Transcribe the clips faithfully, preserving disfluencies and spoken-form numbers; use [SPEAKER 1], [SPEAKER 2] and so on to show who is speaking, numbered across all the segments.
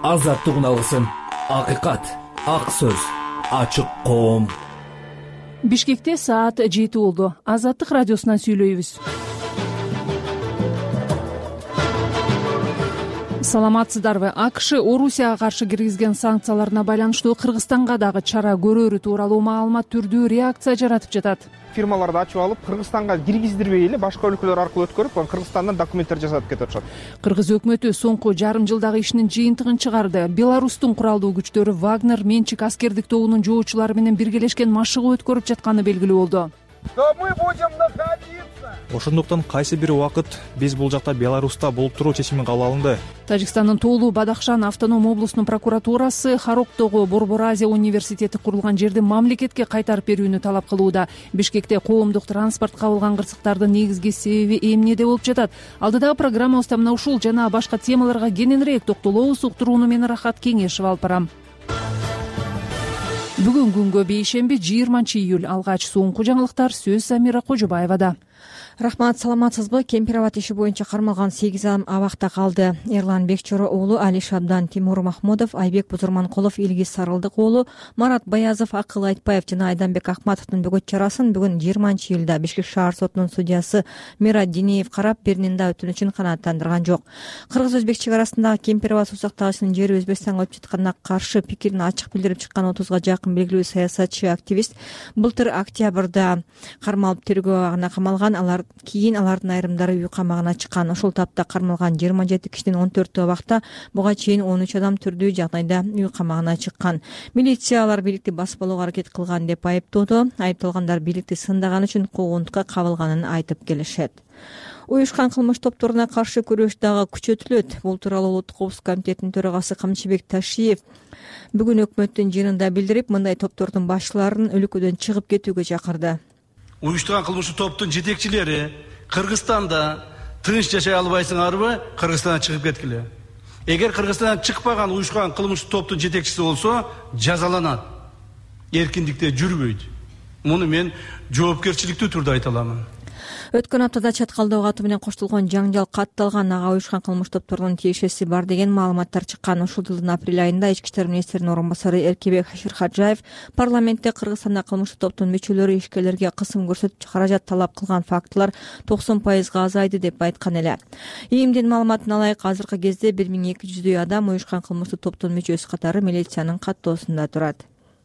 [SPEAKER 1] азаттык үналысын. Акыйкат, ак сөз, ачык коом.
[SPEAKER 2] Бишкекте саат жети болду. Азаттык радиосунан сүйлөйбүз. Саламатсыздарбы? АКШ Орусияга каршы киргизген санкцияларына байланыштуу Кыргызстанга дагы чара көрөрү тууралуу маалымат түрдүү реакция жаратып жатат.
[SPEAKER 3] Фирмаларды ачып алып, Кыргызстанга киргиздирбей эле башка өлкөлөр аркылуу өткөрүп, Кыргызстандан документтер жасатып кетип атышат.
[SPEAKER 2] Кыргыз өкмөтү соңку жарым жылдагы ишинин жыйынтыгын чыгарды. Беларустун куралдуу күчтөрү Вагнер менчик аскердик тобунун жоочулары менен биргелешкен машыгуу өткөрүп жатканы белгилүү болду.
[SPEAKER 4] Мы будем находиться.
[SPEAKER 5] Ошондуктан кайсы бир убакыт биз бул жакта Беларуста болуп туруу чечими кабыл алынды.
[SPEAKER 2] Тажикстандын Тоолу Бадахшан автоном облусунун прокуратурасы Хароктогу Борбор Азия университети курулган жерди мамлекетке кайтарып берүүнү талап кылууда. Бишкекте коомдук транспорт кабылган кырсыктардын негизги себеби эмнеде болуп жатат? Алдыдагы программабызда мына ушул жана башка темаларга кененирээк токтолобуз. Уктурууну мен Рахат Кеңешев алып барам. Бүгүн күнгө бейшемби жыйырманчы июль. Алгач соңку жаңылыктар сөз Самира Кожобаевада.
[SPEAKER 6] Рахмат, саламатсызбы? Кемпирабад иши боюнча кармалган сегиз адам абакта калды. Эрлан Бекчоро уулу Али Шабдан, Тимур Махмудов, Айбек Бузурманкулов, Илгиз Сарылдык уулу, Марат Баязов, Акыл Айтбаев жана Айданбек Акматовдун бөгөт чарасын бүгүн жыйырманчы июлда Бишкек шаар сотунун судьясы Мират Динеев карап, биринин да өтүнүчүн канааттандырган жок. Кыргыз-Өзбек чек арасындагы Кемпирабад суу сактагычынын жери Өзбекстанга өтүп жатканына каршы пикирин ачык билдирип чыккан отузга жакын белгилүү саясатчы активист былтыр октябрда кармалып тергөө абагына камалган. Алар кийин алардын айрымдары үй камагына чыккан. Ошол тапта кармалган жыйырма жети кишинин он төртү абакта, буга чейин он үч адам түрдүү жагдайда үй камагына чыккан. Милиция алар бийликти басып алууга аракет кылган деп айыптоодо. Айыпталгандар бийликти сындаган үчүн куугунтукка кабылганын айтып келишет. Уюшкан кылмыш топторуна каршы күрөш дагы күчөтүлөт. Бул тууралуу Улуттук коопсуздук комитетинин төрагасы Камчыбек Ташиев бүгүн өкмөттүн жыйынында билдирип, мындай топтордун башчыларын өлкөдөн чыгып кетүүгө чакырды.
[SPEAKER 7] Уюштурган кылмыштык топтун жетекчилери Кыргызстанда тынч жашай албайсыңарбы, Кыргызстандан чыгып кеткиле. Эгер Кыргызстандан чыкпаган уюшкан кылмыштык топтун жетекчиси болсо, жазаланат. Эркиндикте жүрбөйт. Муну мен жоопкерчиликтүү түрдө айта аламын.
[SPEAKER 6] Өткөн аптада чаткалдоо катуу менен коштолгон жаңжал катталган, ага уюшкан кылмыш топторунун тиешеси бар деген маалыматтар чыккан. Ушул жылдын апрель айында Ички иштер министринин орун басары Эркебек Ширхаджаев парламентте Кыргызстанда кылмыштык топтун мүчөлөрү ишкерлерге кысым көрсөтүп каражат талап кылган фактылар токсон пайызга азайды деп айткан эле. ИИМдин маалыматына ылайык, азыркы кезде бир миң эки жүздөй адам уюшкан кылмыштык топтун мүчөсү катары милициянын каттоосунда турат.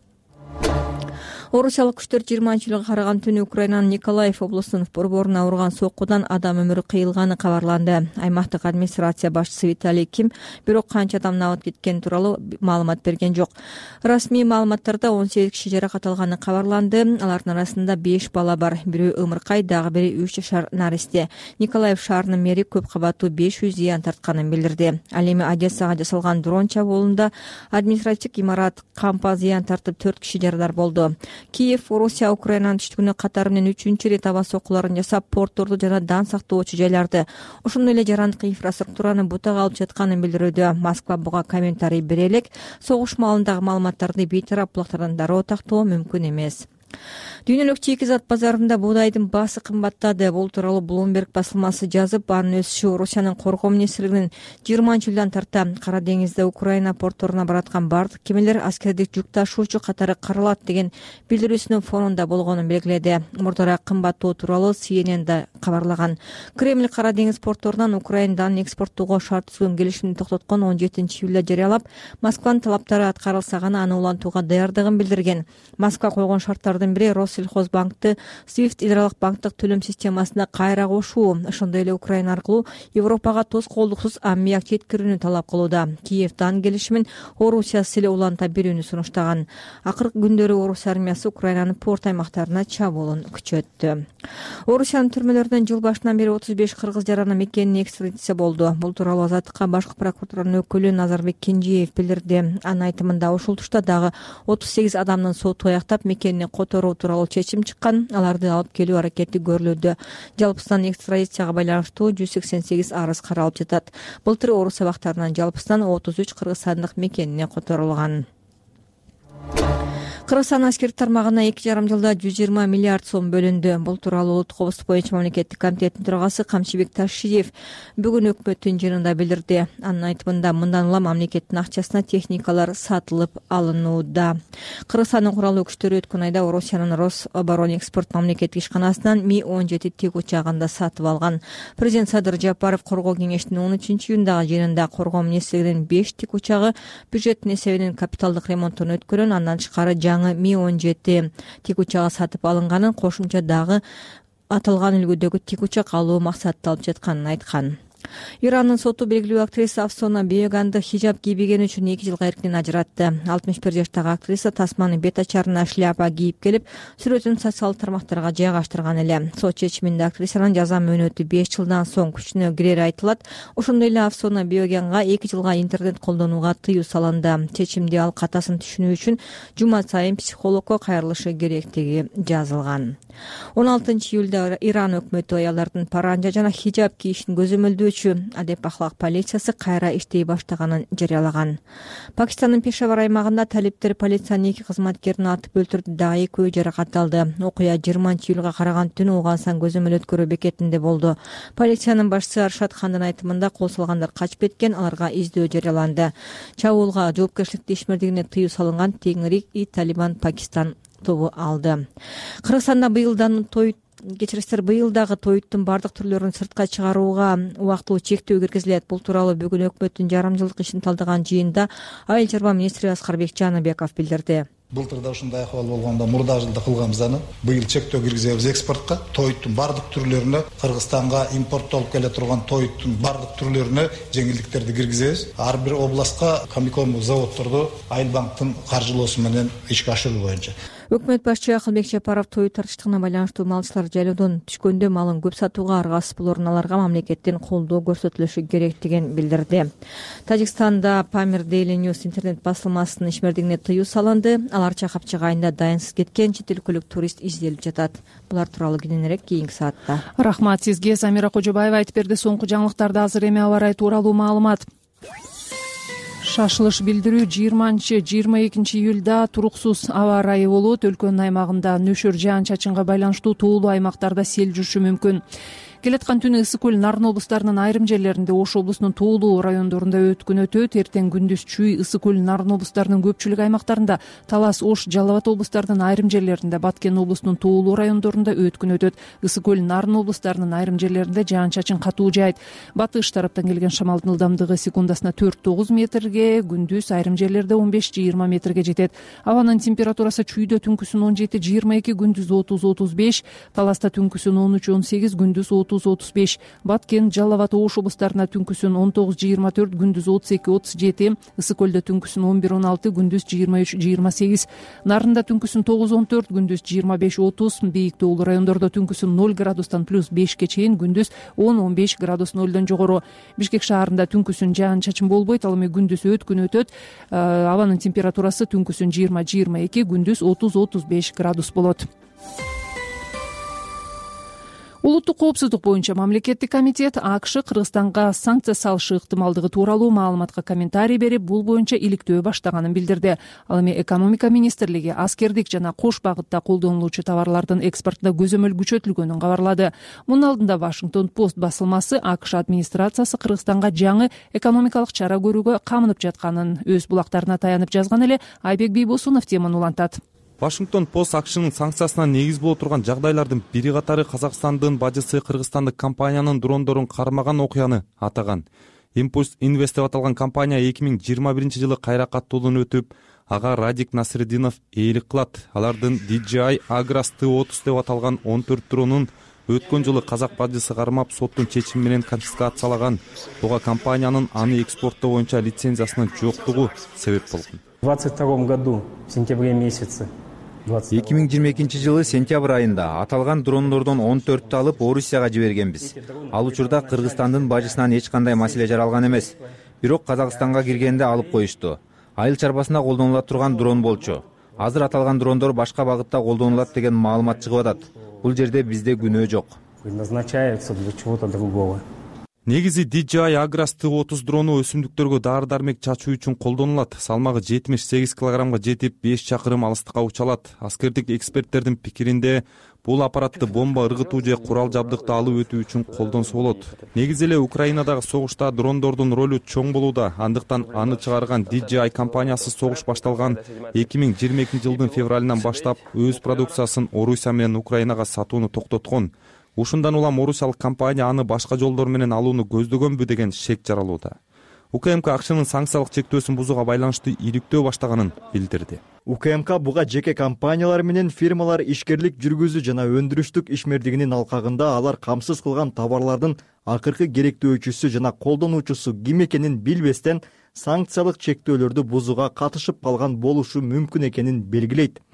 [SPEAKER 6] Орусиялык күчтөр жыйырманчы июлга караган түнү Украинанын Николаев облусунун борборуна урган соккудан адам өмүрү кыйылганы кабарланды. Аймактык администрация башчысы Виталий Ким бирок канча адам абат кеткени тууралуу маалымат берген жок. Расмий маалыматтарда он сегиз киши жаракат алганы кабарланды. Алардын арасында беш бала бар. Бирөө ымыркай, дагы бири үч жашар наристе. Николаев шаарынын мэри көп кабаттуу беш жүз зыян тартканын билдирди. Ал эми Одессага жасалган дрон чабуулунда административдик имарат кампа зыян тартып төрт киши жарадар болду. Киев Орусия Украинанын түштүгүнө катары менен үчүнчү ирет аба соккуларын жасап, портторду жана дан сактоочу жайларды, ошондой эле жарандык инфраструктураны бутага алып жатканын билдирүүдө. Москва буга комментарий бере элек, согуш маалындагы маалыматтарды бейтарап булактардан дароо тактоо мүмкүн эмес. Дүйнөлүк чекизат базарында буудайдын баасы кымбаттады. Бул тууралуу Bloomberg басылмасы жазып, анын өсүшү Орусиянын коргоо министрлигинин жыйырманчы июлдан тарта Кара деңизде Украина портторуна бараткан бардык кемелер аскердик жүк ташуучу катары каралат деген билдирүүсүнүн фонунда болгонун белгиледи. Мурдараак кымбаттоо тууралуу Си Эн Эн да кабарлаган. Кремль Кара деңиз портторунан Украинадан экспорттоого шарт түзгөн келишимди токтоткон он жетинчи июлда жарыялап, Москванын талаптары аткарылса гана аны улантууга даярдыгын билдирген. Москва койгон шарттардын бири Россельхозбанкты Свифт идралык банктык төлөм системасына кайра кошуу, ошондой эле Украина аркылуу Европага тоскоолдуксуз аммиак жеткирүүнү талап кылууда. Киевдин келишимин Орусия силе уланта берүүнү сунуштаган. Акыркы күндөрү Орус армиясы Украинанын порт аймактарына чабуулун күчөттү. Орусиянын түрмөлөрүнөн жыл башынан бери отуз беш кыргыз жараны мекенине экстрадиция болду. Бул тууралуу Азаттыкка башкы прокуратуранын өкүлү Назарбек Кенжиев билдирди. Анын айтымында ушул тушта дагы отуз сегиз адамдын соту аяктап мекенине которуу тууралуу чечим чыккан. Аларды алып келүү аракети көрүлүүдө. Жалпысынан экстрадицияга байланыштуу жүз сексен сегиз арыз каралып жатат. Былтыр Орус абактарынан жалпысынан отуз үч кыргызстандык мекенине которулган. Кыргызстан аскердик тармагына эки жарым жылда жүз жыйырма миллиард сом бөлүндү. Бул тууралуу Улуттук коопсуздук боюнча мамлекеттик комитеттин төрагасы Камчыбек Ташиев бүгүн өкмөттүн жыйынында билдирди. Анын айтымында мындан улам мамлекеттин акчасына техникалар сатылып алынууда. Кыргызстандын куралдуу күчтөрү өткөн айда Орусиянын Рособоронэкспорт мамлекеттик ишканасынан Ми он жети тик учагын да сатып алган. Президент Садыр Жапаров коргоо кеңешинин он үчүнчү июндагы жыйынында коргоо министрлигинин беш тик учагы бюджеттин эсебинен капиталдык ремонттон өткөрүн, андан тышкары жаңы Ми он жети тик учагы сатып алынганын, кошумча дагы аталган үлгүдөгү тик учак алуу максатталып жатканын айткан. Ирандын соту белгилүү актриса Афсона Беганды хижаб кийбегени үчүн эки жылга эркинен ажыратты. алтымыш бир жаштагы актриса тасманын бет ачарына шляпа кийип келип, сүрөтүн социалдык тармактарга жайгаштырган эле. Сот чечиминде актрисанын жаза мөөнөтү беш жылдан соң күчүнө кирери айтылат. Ошондой эле Афсона Беганга эки жылга интернет колдонууга тыюу салынды. Чечимде ал катасын түшүнүү үчүн жума сайын психологко кайрылышы керектиги жазылган. он алтынчы июлда Иран өкмөтү аялдардын паранжа жана хижаб кийишин көзөмөлдөөчү адеп ахлак полициясы кайра иштей баштаганын жарыялаган. Пакистандын Пешавар аймагында талиптер полициянын эки кызматкерин атып өлтүрдү, дагы экөө жаракат алды. Окуя жыйырманчы июлга караган түнү Угасан көзөмөл өткөрүү бекетинде болду. Полициянын башчысы Аршат Хандын айтымында кол салгандар качып кеткен, аларга издөө жарыяланды. Чабуулга жоопкерчиликти ишмердигине тыюу салынган Теңирик и Талибан Пакистан тобу алды. Кыргызстанда быйылдан той кечирисиздер быйылдагы тоюттун бардык түрлөрүн сыртка чыгарууга убактылуу чектөө киргизилет. Бул тууралуу бүгүн өкмөттүн жарым жылдык ишин талдаган жыйында Айыл чарба министри Аскарбек Жаныбеков билдирди.
[SPEAKER 8] Былтырда ушундай акыбал болгондо мурда жылда кылганбыз аны. Быйыл чектөө киргизебиз экспортко. Тоюттун бардык түрлөрүнө, Кыргызстанга импорттолуп келе турган тоюттун бардык түрлөрүнө жеңилдиктерди киргизебиз. Ар бир областка комбикон заводдорду Айыл банктын каржылоосу менен ишке ашыруу боюнча.
[SPEAKER 6] Өкмөт башчы Акылбек Жапаров той тартыштыгына байланыштуу малчылар жайлоодон түшкөндө малын көп сатууга аргасыз болорун, аларга мамлекеттин колдоо көрсөтүлүшү керектигин билдирди. Тажикстанда Pamir Daily News интернет басылмасынын ишмердигине тыюу салынды. Алар Чакапчык айында дайынсыз кеткен чет өлкөлүк турист изделип жатат. Булар тууралуу кийинирээк кийинки саатта.
[SPEAKER 2] Рахмат сизге. Самира Кожобаева айтып берди. Соңку жаңылыктарды азыр эми аба ырайы тууралуу маалымат. Шашылыш билдирүү жыйырманчы жыйырма экинчи июлда туруксуз аба ырайы болот. Өлкөнүн аймагында нөшөр жаан чачынга байланыштуу тоолуу аймактарда сел жүрүшү мүмкүн. Келаткан түнү Ысык көл, Нарын облустарынын айрым жерлеринде, Ош облусунун тоолуу райондорунда өткөн өтөт. Эртең күндүз Чүй, Ысык көл, Нарын облустарынын көпчүлүк аймактарында, Талас, Ош, Жалал Абад облустарынын айрым жерлеринде, Баткен облусунун тоолуу райондорунда өткөн өтөт. Ысык көл, Нарын облустарынын айрым жерлеринде жаан-чачын катуу жаайт. Батыш тараптан келген шамалдын ылдамдыгы секундасына төрт тогуз метрге, күндүз айрым жерлерде он беш жыйырма метрге жетет. Абанын температурасы Чүйдө түнкүсүн он жети жыйырма эки, күндүз отуз отуз беш, Таласта түнкүсүн он үч он сегиз, күндүз отуз отуз беш, Баткен, Жалал Абад, Ош облустарына түнкүсүн он тогуз жыйырма төрт, күндүз отуз эки отуз жети, Ысык көлдө түнкүсүн он бир он алты, күндүз жыйырма үч жыйырма сегиз, Нарында түнкүсүн тогуз он төрт, күндүз жыйырма беш отуз, бийик тоолуу райондордо түнкүсүн ноль градустан плюс бешке чейин, күндүз он он беш градус нолдон жогору. Бишкек шаарында түнкүсүн жаан-чачын болбойт, ал эми күндүз өткүн өтөт. Абанын температурасы түнкүсүн жыйырма жыйырма эки, күндүз отуз отуз беш градус болот. Улуттук коопсуздук боюнча мамлекеттик комитет АКШ Кыргызстанга санкция салышы ыктымалдыгы тууралуу маалыматка комментарий берип, бул боюнча иликтөө баштаганын билдирди. Ал эми экономика министрлиги аскердик жана кош багытта колдонулуучу товарлардын экспортуна көзөмөл күчөтүлгөнүн кабарлады. Мунун алдында Вашингтон Пост басылмасы АКШ администрациясы Кыргызстанга жаңы экономикалык чара көрүүгө камынып жатканын өз булактарына таянып жазган эле. Айбек Бийбосунов теманы улантат.
[SPEAKER 5] Вашингтон Пост АКШнын санкциясына негиз боло турган жагдайлардын бири катары Казакстандын бажысы кыргызстандык компаниянын дрондорун кармаган окуяны атаган. Impulse Invest деп аталган компания эки миң жыйырма биринчи жылы кайра каттуудан өтүп, ага Радик Насреддинов ээлик кылат. Алардын ди джи ай Agras Т отуз деп аталган он төрт дронун өткөн жылы казак бажысы кармап, соттун чечими менен конфискациялаган. Буга компаниянын аны экспорттоо боюнча лицензиясынын жоктугу себеп болгон.
[SPEAKER 9] В двадцать втором году в сентябре месяце
[SPEAKER 10] эки миң жыйырма экинчи жылы сентябрь айында аталган дрондордон он төрттү алып Орусияга жибергенбиз. Ал учурда Кыргызстандын бажысынан эч кандай маселе жаралган эмес. Бирок Казакстанга киргенде алып коюшту. Айыл чарбасында колдонула турган дрон болчу. Азыр аталган дрондор башка багытта колдонулат деген маалымат чыгып атат. Бул жерде бизде күнөө жок.
[SPEAKER 9] Предназначается для чего-то другого.
[SPEAKER 5] негизи ди джей ай Agras Т отуз дрону өсүмдүктөргө дары дармек чачуу үчүн колдонулат. Салмагы жетимиш сегиз килограммга жетип беш чакырым алыстыкка уча алат. Аскердик эксперттердин пикиринде бул аппаратты бомба ыргытуу же курал жабдыкты алып өтүү үчүн колдонсо болот. Негизи эле Украинадагы согушта дрондордун ролу чоң болууда. Андыктан аны чыгарган ди джей ай компаниясы согуш башталган эки миң жыйырма экинчи жылдын февралынан баштап өз продукциясын Орусия менен Украинага сатууну токтоткон. Ушундан улам орусиялык компания аны башка жолдор менен алууну көздөгөнбү деген шек жаралууда. УКМК акчынын санкциялык чектөөсүн бузууга байланыштуу иликтөө баштаганын билдирди.
[SPEAKER 11] УКМК буга жеке компаниялар менен фирмалар ишкерлик жүргүзүү жана өндүрүштүк ишмердигинин алкагында алар камсыз кылган товарлардын акыркы керектөөчүсү жана колдонуучусу ким экенин билбестен санкциялык чектөөлөрдү бузууга катышып калган болушу мүмкүн экенин белгилейт.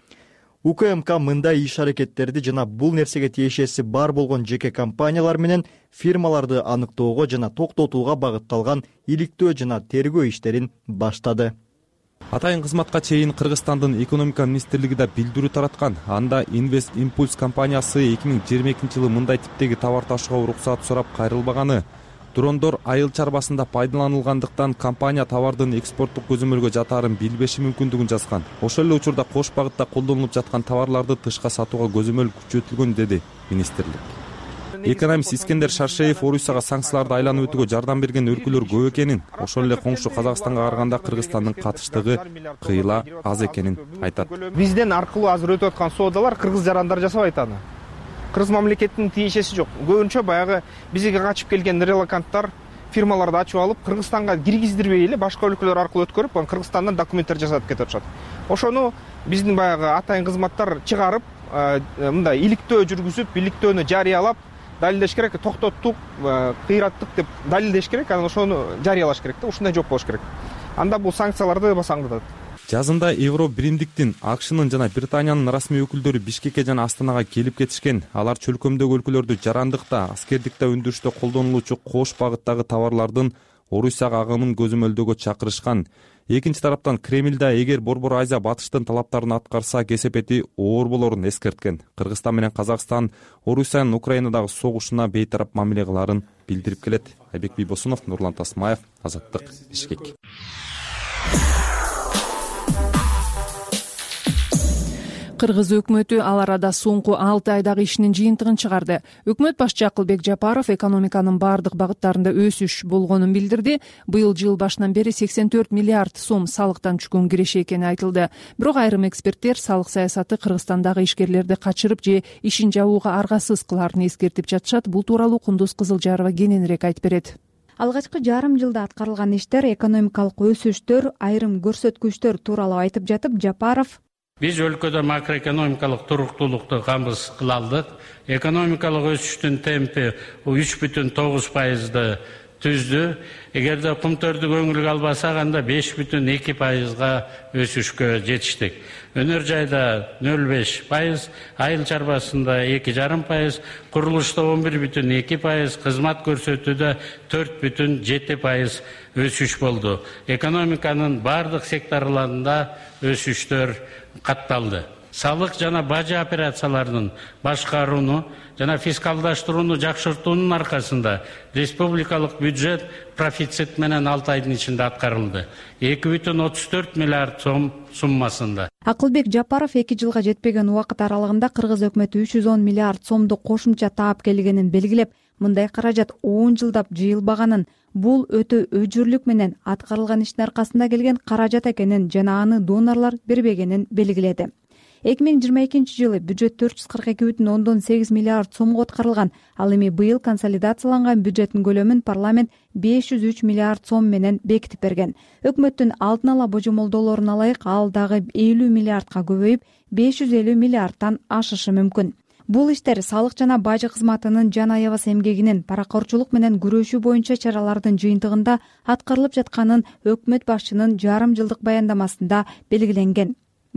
[SPEAKER 11] УКМК мындай иш-аракеттерди жана бул нерсеге тиешеси бар болгон жеке компаниялар менен фирмаларды аныктоого жана токтотууга багытталган иликтөө жана тергөө иштерин баштады.
[SPEAKER 5] Атайын кызматка чейин Кыргызстандын экономика министрлиги да билдирүү тараткан. Анда Инвест Импульс компаниясы эки миң жыйырма экинчи жылы мындай типтеги товар ташууга уруксат сурап кайрылбаганы, дрондор айыл чарбасында пайдаланылгандыктан компания товардын экспорттук көзөмөлгө жатаарын билбеши мүмкүндүгүн жазган. Ошол эле учурда кош багытта колдонулуп жаткан товарларды тышка сатууга көзөмөл күчөтүлгөн, деди министрлик. Экономист Искендер Шаршеев Орусияга санкцияларды айланып өтүүгө жардам берген өлкөлөр көп экенин, ошол эле коңшу Казакстанга караганда Кыргызстандын катыштыгы кыйла аз экенин айтат.
[SPEAKER 3] Бизден аркылуу азыр өтүп аткан соодалар кыргыз жарандар жасабайт аны. Кыргыз мамлекетинин тиешеси жок. Көбүнчө баягы бизге качып келген релоканттар фирмаларды ачып алып, Кыргызстанга киргиздирбей эле башка өлкөлөр аркылуу өткөрүп, Кыргызстандан документтер жасатып кетип атышат. Ошону биздин баягы атайын кызматтар чыгарып, мындай иликтөө жүргүзүп, иликтөөнү жарыялап, далилдеш керек, токтоттук, кыйраттык деп далилдеш керек, анан ошону жарыялаш керек да, ушундай жок болуш керек. Анда бул санкцияларды басаңдатат.
[SPEAKER 5] Жазында Евро биримдиктин, АКШнын жана Британиянын расмий өкүлдөрү Бишкекке жана Астанага келип кетишкен. Алар чөлкөмдөгү өлкөлөрдү жарандыкта, аскердикте өндүрүштө колдонулуучу кош багыттагы товарлардын Орусияга агымын көзөмөлдөөгө чакырышкан. Экинчи тараптан Кремль да эгер Борбор Азия батыштын талаптарын аткарса кесепети оор болорун эскерткен. Кыргызстан менен Казакстан Орусиянын Украинадагы согушуна бейтарап мамиле кыларын билдирип келет. Айбек Бийбосунов, Нурлан Тасмаев, Азаттык, Бишкек.
[SPEAKER 2] Кыргыз өкмөтү ал арада соңку алты айдагы ишинин жыйынтыгын чыгарды. Өкмөт башчы Акылбек Жапаров экономиканын бардык багыттарында өсүш болгонун билдирди. Быйыл жыл башынан бери сексен төрт миллиард сом салыктан түшкөн киреше экени айтылды. Бирок айрым эксперттер салык саясаты Кыргызстандагы ишкерлерди качырып же ишин жабууга аргасыз кыларын эскертип жатышат. Бул тууралуу Кундуз Кызылжарова кененирээк айтып берет.
[SPEAKER 12] Алгачкы жарым жылда аткарылган иштер, экономикалык өсүштөр, айрым көрсөткүчтөр тууралуу айтып жатып, Жапаров:
[SPEAKER 13] Биз өлкөдө макроэкономикалык туруктуулукту камсыз кыла алдык. Экономикалык өсүштүн темпи үч бүтүн тогуз пайызды түздү. Эгерде кумтөрдү көңүлгө албасак, анда беш бүтүн эки пайызга өсүшкө жетиштик. Өнөр жайда нөл беш пайыз, айыл чарбасында эки жарым пайыз, курулушта он бир бүтүн эки пайыз, кызмат көрсөтүүдө төрт бүтүн жети пайыз өсүш болду. Экономиканын бардык секторларында өсүштөр катталды. Салык жана бажы операцияларынын башкарууну жана фискалдаштырууну жакшыртуунун аркасында республикалык бюджет профицит менен алты айдын ичинде аткарылды. эки бүтүн отуз төрт миллиард сом суммасында.
[SPEAKER 12] Акылбек Жапаров эки жылга жетпеген убакыт аралыгында Кыргыз өкмөтү үч жүз он миллиард сомду кошумча таап келгенин белгилеп, мындай каражат он жылдап жыйылбаганын, бул өтө өжүрлүк менен аткарылган иштин аркасында келген каражат экенин жана аны донорлор бербегенин белгиледи. эки миң жыйырма экинчи жылы бюджет төрт жүз кырк эки бүтүн ондон сегиз миллиард сомго аткарылган. Ал эми быйыл консолидацияланган бюджеттин көлөмүн парламент беш жүз үч миллиард сом менен бекитип берген. Өкмөттүн алдын ала божомолдоолорун алайык, ал дагы элүү миллиардка көбөйүп, беш жүз элүү миллиардтан ашышы мүмкүн. Бул иштер салык жана бажы кызматынын жан аябас эмгегинин, паракорчулук менен күрөшүү боюнча чаралардын жыйынтыгында аткарылып жатканын өкмөт башчынын жарым жылдык баяндамасында белгиленген.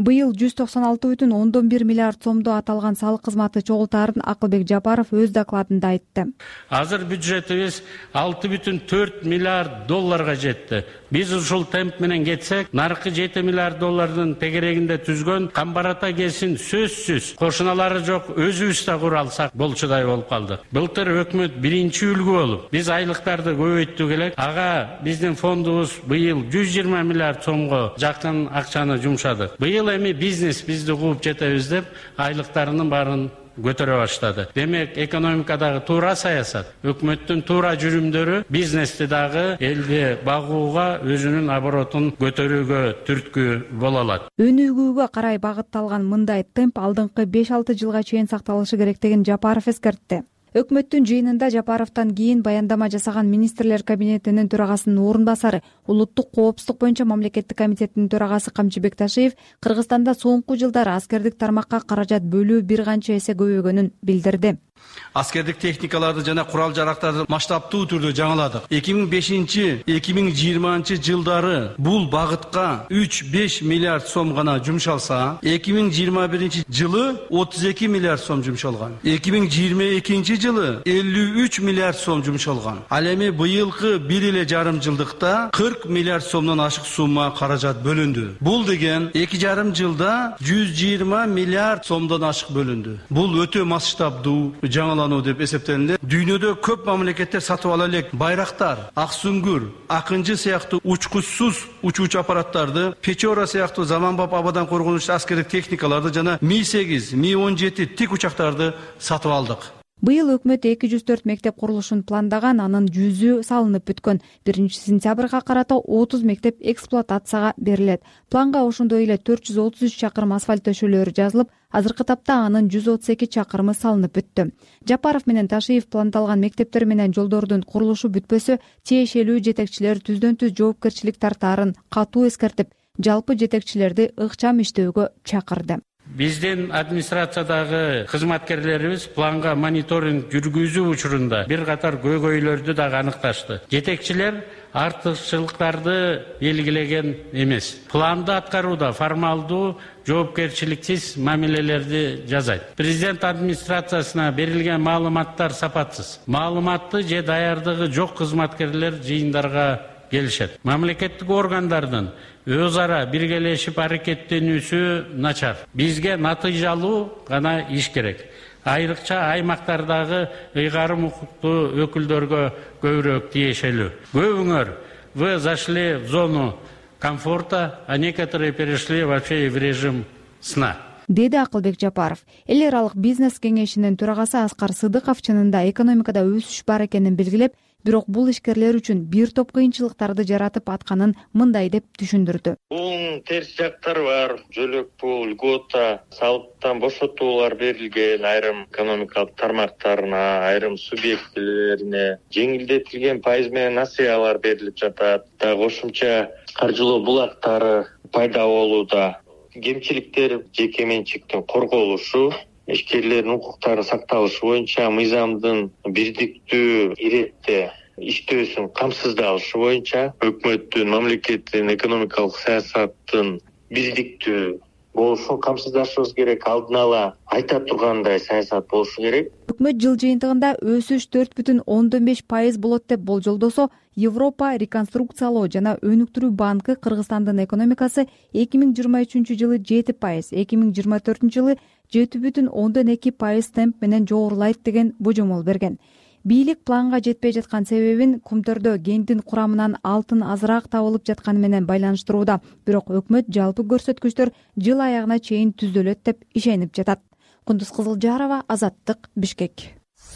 [SPEAKER 12] быйыл жүз токсон алты бүтүн ондон бир миллиард сомдо аталган салык кызматы чогултаарын Акылбек Жапаров өз докладында айтты.
[SPEAKER 13] Азыр бюджетибиз алты бүтүн төрт миллиард долларга жетти. Биз ушул темп менен кетсек, наркы жети миллиард доллардын тегерегинде түзгөн Камбарата кесин сөзсүз кошуналары жок өзүбүз да кура алсак болчудай болуп калдык. Былтыр өкмөт биринчи үлгү болуп, биз айлыктарды көбөйттүк элек. Ага биздин фондубуз быйыл жүз жыйырма миллиард сомго жакын акчаны жумшадык. Быйыл эми бизнес бизди кууп жетебиз деп айлыктарынын баарын көтөрө баштады. Демек, экономикадагы туура саясат, өкмөттүн туура жүрүмдөрү бизнести дагы элди багууга, өзүнүн оборотун көтөрүүгө түрткү боло алат.
[SPEAKER 12] Өнүгүүгө карай багытталган мындай темп алдыңкы беш алты жылга чейин сакталышы керектигин Жапаров эскертти. Өкмөттүн жыйынында Жапаровдон кийин баяндама жасаган министрлер кабинетинин төрагасынын орун басары, улуттук коопсуздук боюнча мамлекеттик комитеттин төрагасы Камчыбек Ташиев Кыргызстанда соңку жылдары аскердик тармакка каражат бөлүү бир канча эсе көбөйгөнүн билдирди.
[SPEAKER 7] Аскердик техникаларды жана курал жарактарды масштабтуу түрдө жаңыладык. эки миң бешинчи эки миң жыйырманчы жылдары бул багытка үч беш миллиард сом гана жумшалса, эки миң жыйырма биринчи жылы отуз эки миллиард сом жумшалган. эки миң жыйырма экинчи жылы элүү үч миллиард сом жумшалган. Ал эми быйылкы бир эле жарым жылдыкта кырк миллиард сомдон ашык сумма каражат бөлүндү. Бул деген эки жарым жылда жүз жыйырма миллиард сомдон ашык бөлүндү. Бул өтө масштабдуу жаңылануу деп эсептелинди. Дүйнөдө көп мамлекеттер сатып ала элек байрактар, ак сүңгүр, акынчы сыяктуу учкучсуз учуучу аппараттарды, Печора сыяктуу заманбап абадан коргонучу аскердик техникаларды жана Ми сегиз, Ми он жети тик учактарды сатып алдык.
[SPEAKER 12] Быйыл өкмөт эки жүз төрт мектеп курулушун пландаган, анын жүзү салынып бүткөн. биринчи сентябрга карата отуз мектеп эксплуатацияга берилет. Планга ошондой эле төрт жүз отуз үч чакырым асфальт төшөлөрү жазылып, азыркы тапта анын жүз отуз эки чакырымы салынып бүттү. Жапаров менен Ташиев пландалган мектептер менен жолдордун курулушу бүтпөсө, тиешелүү жетекчилер түздөн түз жоопкерчилик тартаарын катуу эскертип, жалпы жетекчилерди ыкчам иштөөгө чакырды.
[SPEAKER 13] Биздин администрациядагы кызматкерлерибиз планга мониторинг жүргүзүү учурунда бир катар көйгөйлөрдү дагы аныкташты. Жетекчилер артыкчылыктарды белгилеген эмес. Планды аткарууда формалдуу жоопкерчиликсиз мамилелерди жасайт. Президент администрациясына берилген маалыматтар сапатсыз. Маалыматты же даярдыгы жок кызматкерлер жыйындарга келишет. Мамлекеттик органдардын өз ара биргелешип аракеттенүүсү начар. Бизге натыйжалуу гана иш керек. Айрыкча аймактардагы ыйгарым укуктуу өкүлдөргө көбүрөөк тиешелүү. Көбүңөр вы зашли в зону комфорта, а некоторые перешли вообще в режим сна.
[SPEAKER 12] Деди Акылбек Жапаров. Эл аралык бизнес кеңешинин төрагасы Аскар Сыдыков чынында экономикада өсүш бар экенин белгилеп, бирок бул ишкерлер үчүн бир топ кыйынчылыктарды жаратып атканын мындай деп түшүндүрдү.
[SPEAKER 14] Бул терс жактары бар. Жөлөк пул, льгота, салыктан бошотуулар берилген айрым экономикалык тармактарына, айрым субъектилерине, жеңилдетилген пайыз менен насыялар берилип жатат. Да кошумча каржылоо булактары пайда болууда. Кемчиликтер жеке менчиктин корголушу, ишкерлердин укуктарын сакталышы боюнча мыйзамдын бирдиктүү иретте иштөөсүн камсыздалышы боюнча өкмөттүн, мамлекеттин экономикалык саясаттын бирдиктүү болушун камсыздашыбыз керек, алдын ала айта тургандай саясат болушу керек.
[SPEAKER 12] Өкмөт жыл жыйынтыгында өсүш төрт бүтүн ондон беш пайыз болот деп болжолдосо, Европа реконструкциялоо жана өнүктүрүү банкы Кыргызстандын экономикасы эки миң жыйырма үчүнчү жылы жети пайыз, эки миң жыйырма төртүнчү жылы жети бүтүн ондон эки пайыз темп менен жогорулайт деген божомол берген. Бийлик планга жетпей жаткан себебин Кумтөрдө кенттин курамынан алтын азыраак табылып жатканы менен байланыштырууда. Бирок өкмөт жалпы көрсөткүчтөр жыл аягына чейин түзөлөт деп ишенип жатат. Кундуз Кызылжарова, Азаттык, Бишкек.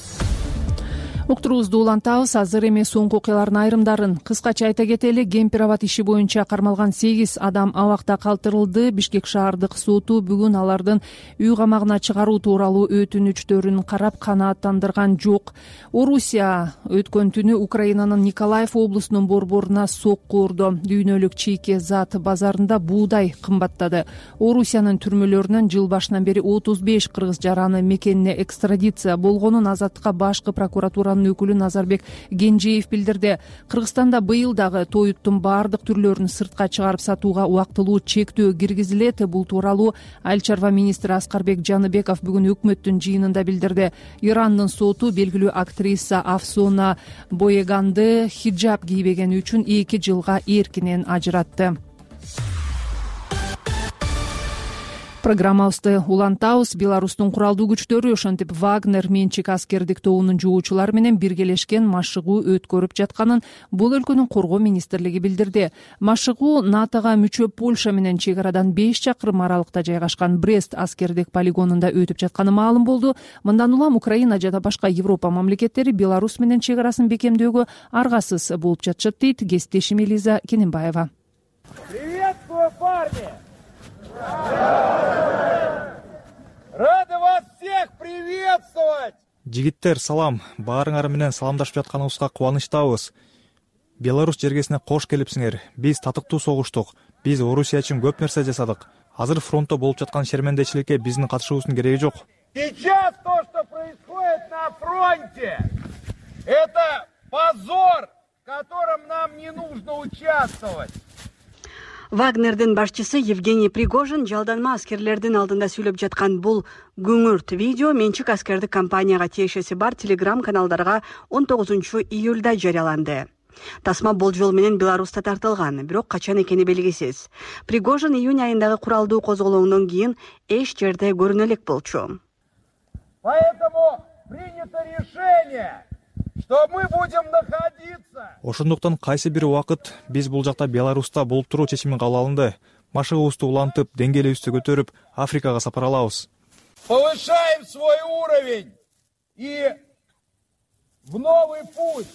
[SPEAKER 2] Уктуруубузду улантабыз. Азыр эми соңку окуялардын айрымдарын кыскача айта кетели. Кемпир-абад иши боюнча кармалган сегиз адам абакта калтырылды. Бишкек шаардык соту бүгүн алардын үй камагына чыгаруу тууралуу өтүнүчтөрүн карап канааттандырган жок. Орусия өткөн түнү Украинанын Николаев облусунун борборуна сокку урду. Дүйнөлүк чийки зат базарында буудай кымбаттады. Орусиянын түрмөлөрүнөн жыл башынан бери отуз беш кыргыз жараны мекенине экстрадиция болгонун Азаттыкка башкы прокуратура орталыгынын өкүлү Назарбек Кенжеев билдирди. Кыргызстанда быйыл дагы тоюттун баардык түрлөрүн сыртка чыгарып сатууга убактылуу чектөө киргизилет. Бул тууралуу Айыл чарба министри Аскарбек Жаныбеков бүгүн өкмөттүн жыйынында билдирди. Ирандын соту белгилүү актриса Афсона Боеганды хиджаб кийбегени үчүн эки жылга эркинен ажыратты. Программабызды улантабыз. Беларустун куралдуу күчтөрү ошентип Вагнер менчик аскердик тобунун жоочулары менен биргелешкен машыгуу өткөрүп жатканын бул өлкөнүн коргоо министрлиги билдирди. Машыгуу НАТОга мүчө Польша менен чек арадан беш чакырым аралыкта жайгашкан Брест аскердик полигонунда өтүп жатканы маалым болду. Мындан улам Украина жана башка Европа мамлекеттери Беларусь менен чек арасын бекемдөөгө аргасыз болуп жатышат дейт кесиптешим Элиза Кененбаева.
[SPEAKER 4] Приветствую, парни! Рады вас всех приветствовать!
[SPEAKER 11] Жигиттер, салам. Баарыңар менен саламдашып жатканыбызга кубанычтабыз. Беларусь жергесине кош келипсиңер. Биз татыктуу согуштук. Биз Орусия үчүн көп нерсе жасадык. Азыр фронтто болуп жаткан шермендечиликке биздин катышуубуздун кереги жок.
[SPEAKER 4] Сейчас то, что происходит на фронте, это позор, в котором нам не нужно участвовать.
[SPEAKER 15] Вагнердин башчысы Евгений Пригожин жалданма аскерлердин алдында сүйлөп жаткан бул күңүрт видео менчик аскердик компанияга тиешеси бар телеграм каналдарга он тогузунчу июлда жарыяланды. Тасма болжол менен Беларуста тартылган, бирок качан экени белгисиз. Пригожин июнь айындагы куралдуу козголоондон кийин эч жерде көрүнө элек болчу.
[SPEAKER 4] Поэтому принято решение, что мы будем находиться.
[SPEAKER 11] Ошондуктан кайсы бир убакыт биз бул жакта Беларуста болуп туруу чечими кабыл алынды. Машыгыбызды улантып, деңгээлибизди көтөрүп, Африкага сапар алабыз.
[SPEAKER 4] Повышаем свой уровень и в новый путь,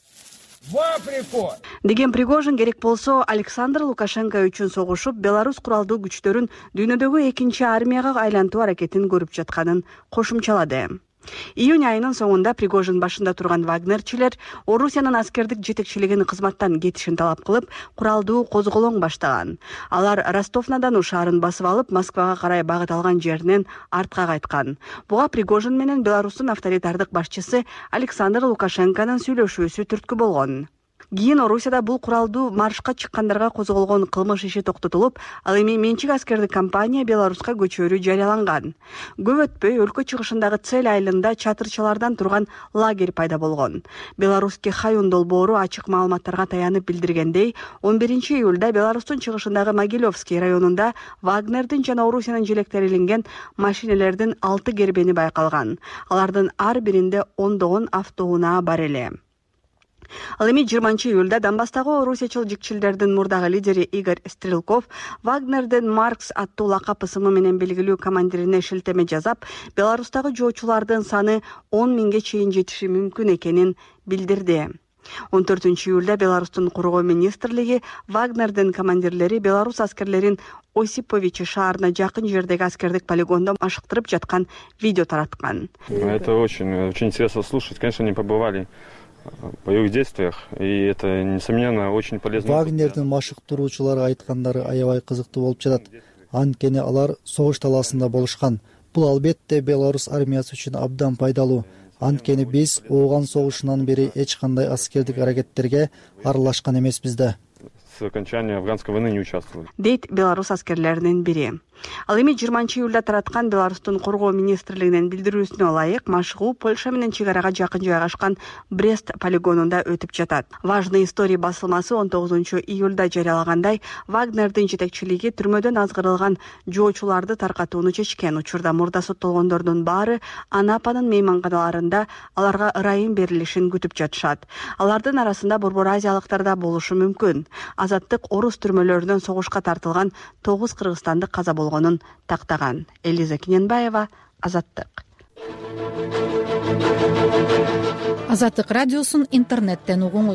[SPEAKER 4] в Африку.
[SPEAKER 15] Деген Пригожин керек болсо Александр Лукашенко үчүн согушуп, Беларусь куралдуу күчтөрүн дүйнөдөгү экинчи армияга айлантуу аракетин көрүп жатканын кошумчалады. Июнь айынын соңунда Пригожин башында турган вагнерчилер Орусиянын аскердик жетекчилигин кызматтан кетишин талап кылып, куралдуу козголоң баштаган. Алар Ростов-на-Дону шаарын басып алып, Москвага карай багыт алган жеринен артка кайткан. Буга Пригожин менен Беларустун авторитардык башчысы Александр Лукашенконун сүйлөшүүсү түрткү болгон. Кийин Орусияда бул куралдуу маршка чыккандарга козголгон кылмыш иши токтотулуп, ал эми менчик аскердик компания Беларуска көчөрүү жарыяланган. Көп өтпөй өлкө чыгышындагы Цель айылында чатырчалардан турган лагерь пайда болгон. Белорусский Хаюн долбоору ачык маалыматтарга таянып билдиргендей, он биринчи июлда Беларустун чыгышындагы Могилевский районунда Вагнердин жана Орусиянын желектери илинген машинелердин алты гербени байкалган. Алардын ар биринде ондогон автоунаа бар эле. Ал эми жыйырманчы июлда Донбасстагы орусиячыл жикчилдердин мурдагы лидери Игорь Стрелков Вагнердин Маркс аттуу лакап ысымы менен белгилүү командирине шилтеме жазап, Беларустагы жоочулардын саны он миңге чейин жетиши мүмкүн экенин билдирди. он төртүнчү июлда Беларустун коргоо министрлиги Вагнердин командирлери Беларус аскерлерин Осиповичи шаарына жакын жердеги аскердик полигондо машыктырып жаткан видео тараткан.
[SPEAKER 16] Это очень, очень интересно слушать. Конечно, они побывали в боевых действиях, и это, несомненно, очень полезно.
[SPEAKER 17] Вагнердин машыктыруучулары айткандары аябай кызыктуу болуп жатат. Анткени алар согуш талаасында болушкан. Бул албетте Беларусь армиясы үчүн абдан пайдалуу. Анткени биз ооган согушунан бери эч кандай аскердик аракеттерге аралашкан эмеспиз да.
[SPEAKER 16] С окончания афганской войны не участвовали.
[SPEAKER 15] Дейт Беларусь аскерлеринин бири. Ал эми жыйырманчы июлда тараткан Беларустун коргоо министрлигинин билдирүүсүнө ылайык машыгуу Польша менен чек арага жакын жайгашкан Брест полигонунда өтүп жатат. Важный история басылмасы он тогузунчу июлда жарыялагандай, Вагнердин жетекчилиги түрмөдөн азгырылган жоочуларды таркатууну чечкен. Учурда мурда соттолгондордун баары Анапанын мейманканаларында аларга ырайым берилишин күтүп жатышат. Алардын арасында Борбор Азиялыктар да болушу мүмкүн. Азаттык орус түрмөлөрүнөн согушка тартылган тогуз кыргызстандык каза болгонун тактаган. Элиза Кененбаева, Азаттык.
[SPEAKER 18] Азаттык радиосун интернеттен угуңуз.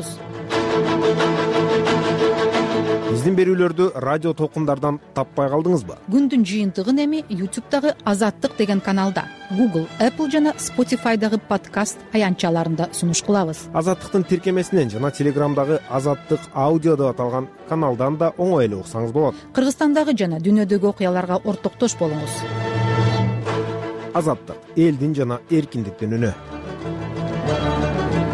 [SPEAKER 19] Биздин берүүлөрдү радио толкундардан таппай калдыңызбы?
[SPEAKER 18] Күндүн жыйынтыгын эми YouTube'дагы Азаттык деген каналда, Google, Apple жана Spotify'дагы подкаст аянтчаларында сунуш кылабыз.
[SPEAKER 19] Азаттыктын тиркемесинен жана Телеграмдагы Азаттык аудио деп аталган каналдан да оңой эле уксаңыз болот.
[SPEAKER 18] Кыргызстандагы жана дүйнөдөгү окуяларга ортоктош болуңуз.
[SPEAKER 19] Азаттык — элдин жана эркиндиктин үнү.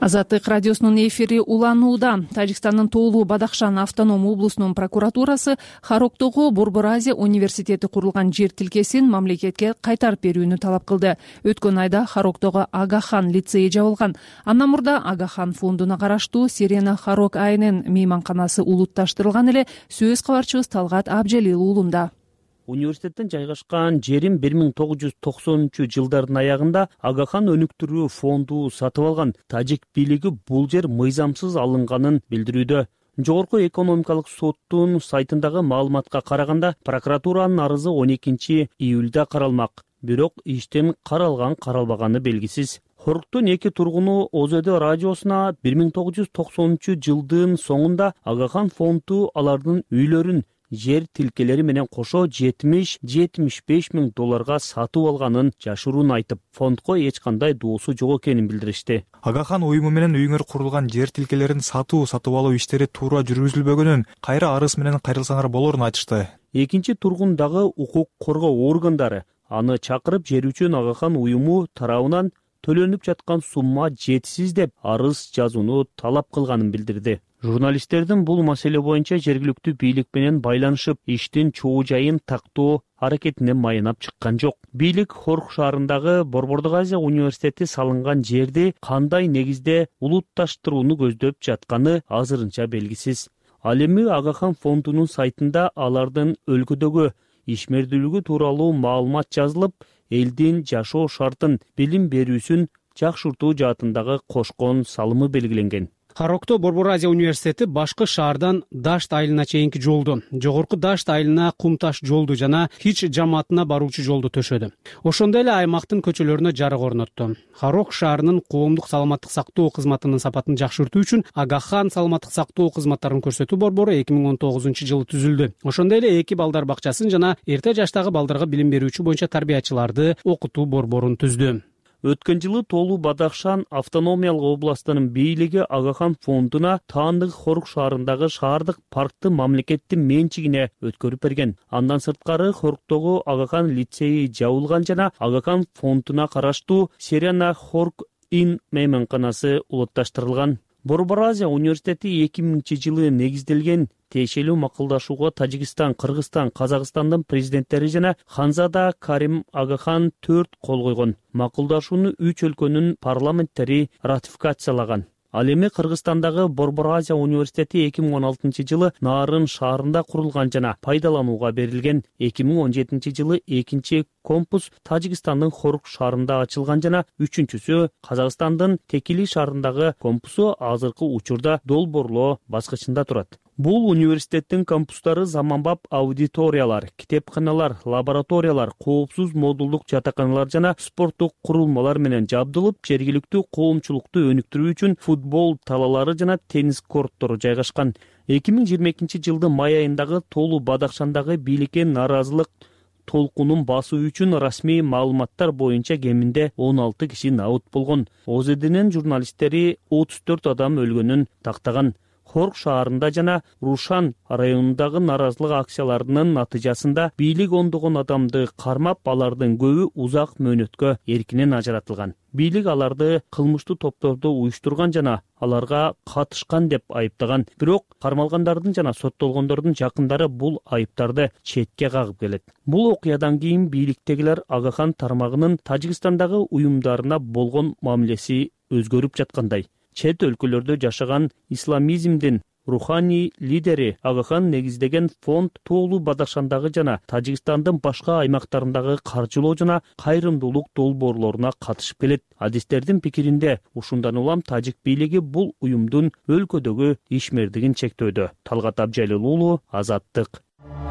[SPEAKER 2] Азаттык радиосунун эфири уланууда. Тажикстандын Тоолу Бадахшан автоном облусунун прокуратурасы Хароктогу Борбор Азия университети курулган жер тилкесин мамлекетке кайтарып берүүнү талап кылды. Өткөн айда Хароктого Агахан лицейи жабылган. Андан мурда Агахан фондуна караштуу Сирена Харок айнын мейманканасы улутташтырылган эле. Сөз кабарчыбыз Талгат Абжалил уулунда.
[SPEAKER 20] Университеттен жайгашкан жерин бир миң тогуз жүз токсонунчу жылдардын аягында Агахан өнүктүрүү фонду сатып алган. Тажик бийлиги бул жер мыйзамсыз алынганын билдирүүдө. Жогорку экономикалык соттун сайтындагы маалыматка караганда, прокуратуранын арызы он экинчи июлда каралмак. Бирок иштин каралган каралбаганы белгисиз. Хоруктун эки тургуну ОЗД радиосуна бир миң тогуз жүз токсонунчу жылдын соңунда Агахан фонду алардын үйлөрүн жер тилкелери менен кошо жетимиш жетимиш беш миң долларга сатып алганын жашыруун айтып, фондко эч кандай доосу жок экенин билдиришти.
[SPEAKER 21] Агахан уюму менен үйүңөр курулган жер тилкелерин сатуу сатып алуу иштери туура жүргүзүлбөгөнүн, кайра арыз менен кайрылсаңар болорун айтышты.
[SPEAKER 20] Экинчи тургун дагы укук коргоо органдары аны чакырып, жер үчүн Агахан уюму тарабынан төлөнүп жаткан сумма жетишсиз деп арыз жазууну талап кылганын билдирди. Журналисттердин бул маселе боюнча жергиликтүү бийлик менен байланышып, иштин чоо жайын тактоо аракетине майынап чыккан жок. Бийлик Хорк шаарындагы Борбордук Азия университети салынган жерди кандай негизде улутташтырууну көздөп жатканы азырынча белгисиз. Ал эми Агахан фондунун сайтында алардын өлкөдөгү ишмердүүлүгү тууралуу маалымат жазылып, элдин жашоо шартын, билим берүүсүн жакшыртуу жаатындагы кошкон салымы белгиленген.
[SPEAKER 22] Харокто Борбор Азия университети башкы шаардан Дашт айылына чейинки жолду, жогорку Дашт айылына Кумташ жолду жана Хич жамаатына баруучу жолду төшөдү. Ошондой эле аймактын көчөлөрүнө жарык орнотту. Харок шаарынын коомдук саламаттык сактоо кызматынын сапатын жакшыртуу үчүн Агахан саламаттык сактоо кызматтарын көрсөтүү борбору эки миң он тогузунчу жылы түзүлдү. Ошондой эле эки балдар бакчасын жана эрте жаштагы балдарга билим берүүчү боюнча тарбиячыларды окутуу борборун түздү.
[SPEAKER 20] Өткөн жылы Тоолу Бадахшан автономиялык областынын бийлиги Агахан фондуна таандык Хорк шаарындагы шаардык паркты мамлекеттин менчигине өткөрүп берген. Андан сырткары Хорктогу Агахан лицейи жабылган жана Агахан фондуна караштуу Сирена Харок ин мейманканасы улутташтырылган. Борбор Азия университети эки миңинчи жылы негизделген. Тиешелүү макулдашууга Тажикстан, Кыргызстан, Казакстандын президенттери жана Ханзада Карим Агахан төрт кол койгон. Макулдашууну үч өлкөнүн парламенттери ратификациялаган. Ал эми Кыргызстандагы Борбор Азия университети эки миң он алтынчы жылы Нарын шаарында курулган жана пайдаланууга берилген. эки миң он жетинчи жылы экинчи кампус Тажикстандын Хорк шаарында ачылган жана үчүнчүсү Казакстандын Текили шаарындагы кампусу азыркы учурда долбоорлоо баскычында турат. Бул университеттин кампустары заманбап аудиториялар, китепканалар, лабораториялар, коопсуз модулдук жатаканалар жана спорттук курулмалар менен жабдылып, жергиликтүү коомчулукту өнүктүрүү үчүн футбол талалары жана теннис корттору жайгашкан. эки миң жыйырма экинчи жылдын май айындагы Тоолу Бадахшандагы бийликке нааразылык толкунун басуу үчүн расмий маалыматтар боюнча кеминде он алты киши набыт болгон. ОЗДнын журналисттери отуз төрт адам өлгөнүн тактаган. Хорк шаарында жана Рушан районундагы нааразылык акцияларынын натыйжасында бийлик ондогон адамды кармап, алардын көбү узак мөөнөткө эркинен ажыратылган. Бийлик аларды кылмыштуу топторду уюштурган жана аларга катышкан деп айыптаган. Бирок кармалгандардын жана соттолгондордун жакындары бул айыптарды четке кагып келет. Бул окуядан кийин бийликтегилер Агахан тармагынын Тажикстандагы уюмдарына болгон мамилеси өзгөрүп жаткандай. Чет өлкөлөрдө жашаган исламизмдин руханий лидери Агахан негиздеген фонд Тоолу Бадахшандагы жана Тажикстандын башка аймактарындагы каржылоо жана кайрымдуулук долбоорлоруна катышып келет. Адистердин пикиринде, ушундан улам Тажик бийлиги бул уюмдун өлкөдөгү ишмердигин чектөөдө. Талгат Абжалил уулу, Азаттык.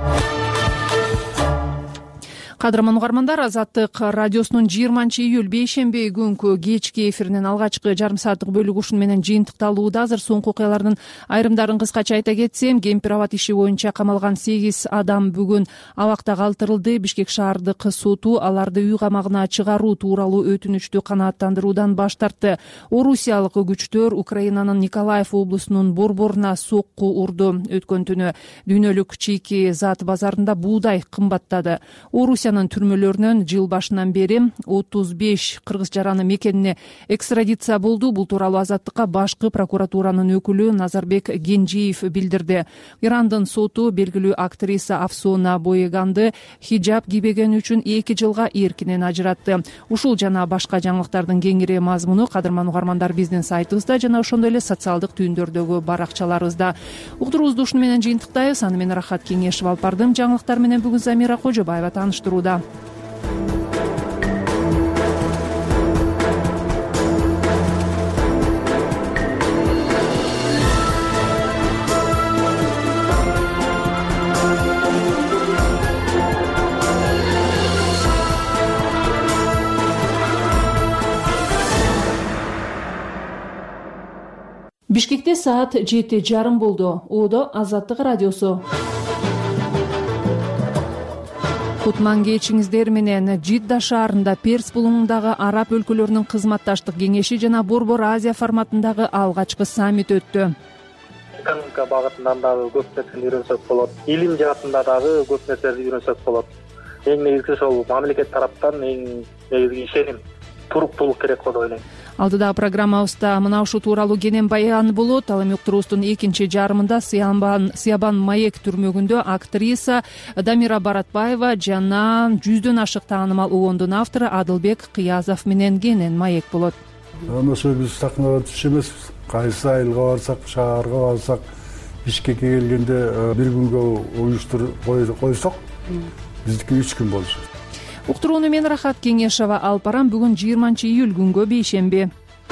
[SPEAKER 2] Кадырман угармандар, Азаттык радиосунун жыйырманчы июль бейшемби күнкү кечки эфиринин алгачкы жарым сааттык бөлүгү ушун менен жыйынтыкталууда. Азыр соңку окуялардын айрымдарын кыскача айта кетсем, кемпир абад иши боюнча камалган сегиз адам бүгүн абакта калтырылды. Бишкек шаардык соту аларды үй камагына чыгаруу тууралуу өтүнүчтү канааттандыруудан баш тартты. Орусиялык күчтөр Украинанын Николаев облусунун борборуна сокку урду. Өткөн түнү дүйнөлүк чийки зат базарында буудай кымбаттады. Орусия Россиянын түрмөлөрүнөн жыл башынан бери отуз беш кыргыз жараны мекенине экстрадиция болду. Бул тууралуу Азаттыкка башкы прокуратуранын өкүлү Назарбек Генжиев билдирди. Ирандын соту белгилүү актриса Афсона Боеганды хиджаб кийбегени үчүн эки жылга эркинен ажыратты. Ушул жана башка жаңылыктардын кеңири мазмуну кадырман угармандар биздин сайтыбызда жана ошондой эле социалдык түйүндөрдөгү баракчаларыбызда. Уктуруубузду ушуну менен жыйынтыктайбыз. Аны мен Рахат Кеңешов алып бардым. Жаңылыктар менен бүгүн Замира Кожобаева тааныштырууда. Бишкекте саат жети жарым болду. Оодо Азаттык радиосу. Кутман кечиңиздер менен. Жидда шаарында Перс булуңундагы араб өлкөлөрүнүн кызматташтык кеңеши жана Борбор Азия форматындагы алгачкы саммит өттү.
[SPEAKER 1] Экономика багытынан дагы көп нерсени үйрөнсөк болот. Илим жаатында дагы көп нерселерди үйрөнсөк болот. Эң негизгisi ошол мамлекет тараптан эң негизги ишеним, туруктуулук керек го деп ойлойм.
[SPEAKER 2] Алдыдагы программабызда мына ушул тууралуу кенен баян болот. Ал эми уктуруубуздун экинчи жарымында Сиябан Сиябан маек түрмөгүндө актриса Дамира Баратбаева жана жүздөн ашык таанымал уондун автору Адылбек Кыязов менен кенен маек болот.
[SPEAKER 8] Ошо биз сахнага түшүш эмес, кайсы айылга барсак, шаарга барсак, Бишкекке келгенде бир күнгө уюштуруп койсок, биздики үч күн болчу.
[SPEAKER 2] Уктурууну мен Рахат Кеңешова алып барам. Бүгүн жыйырманчы июль күнгө бейшемби.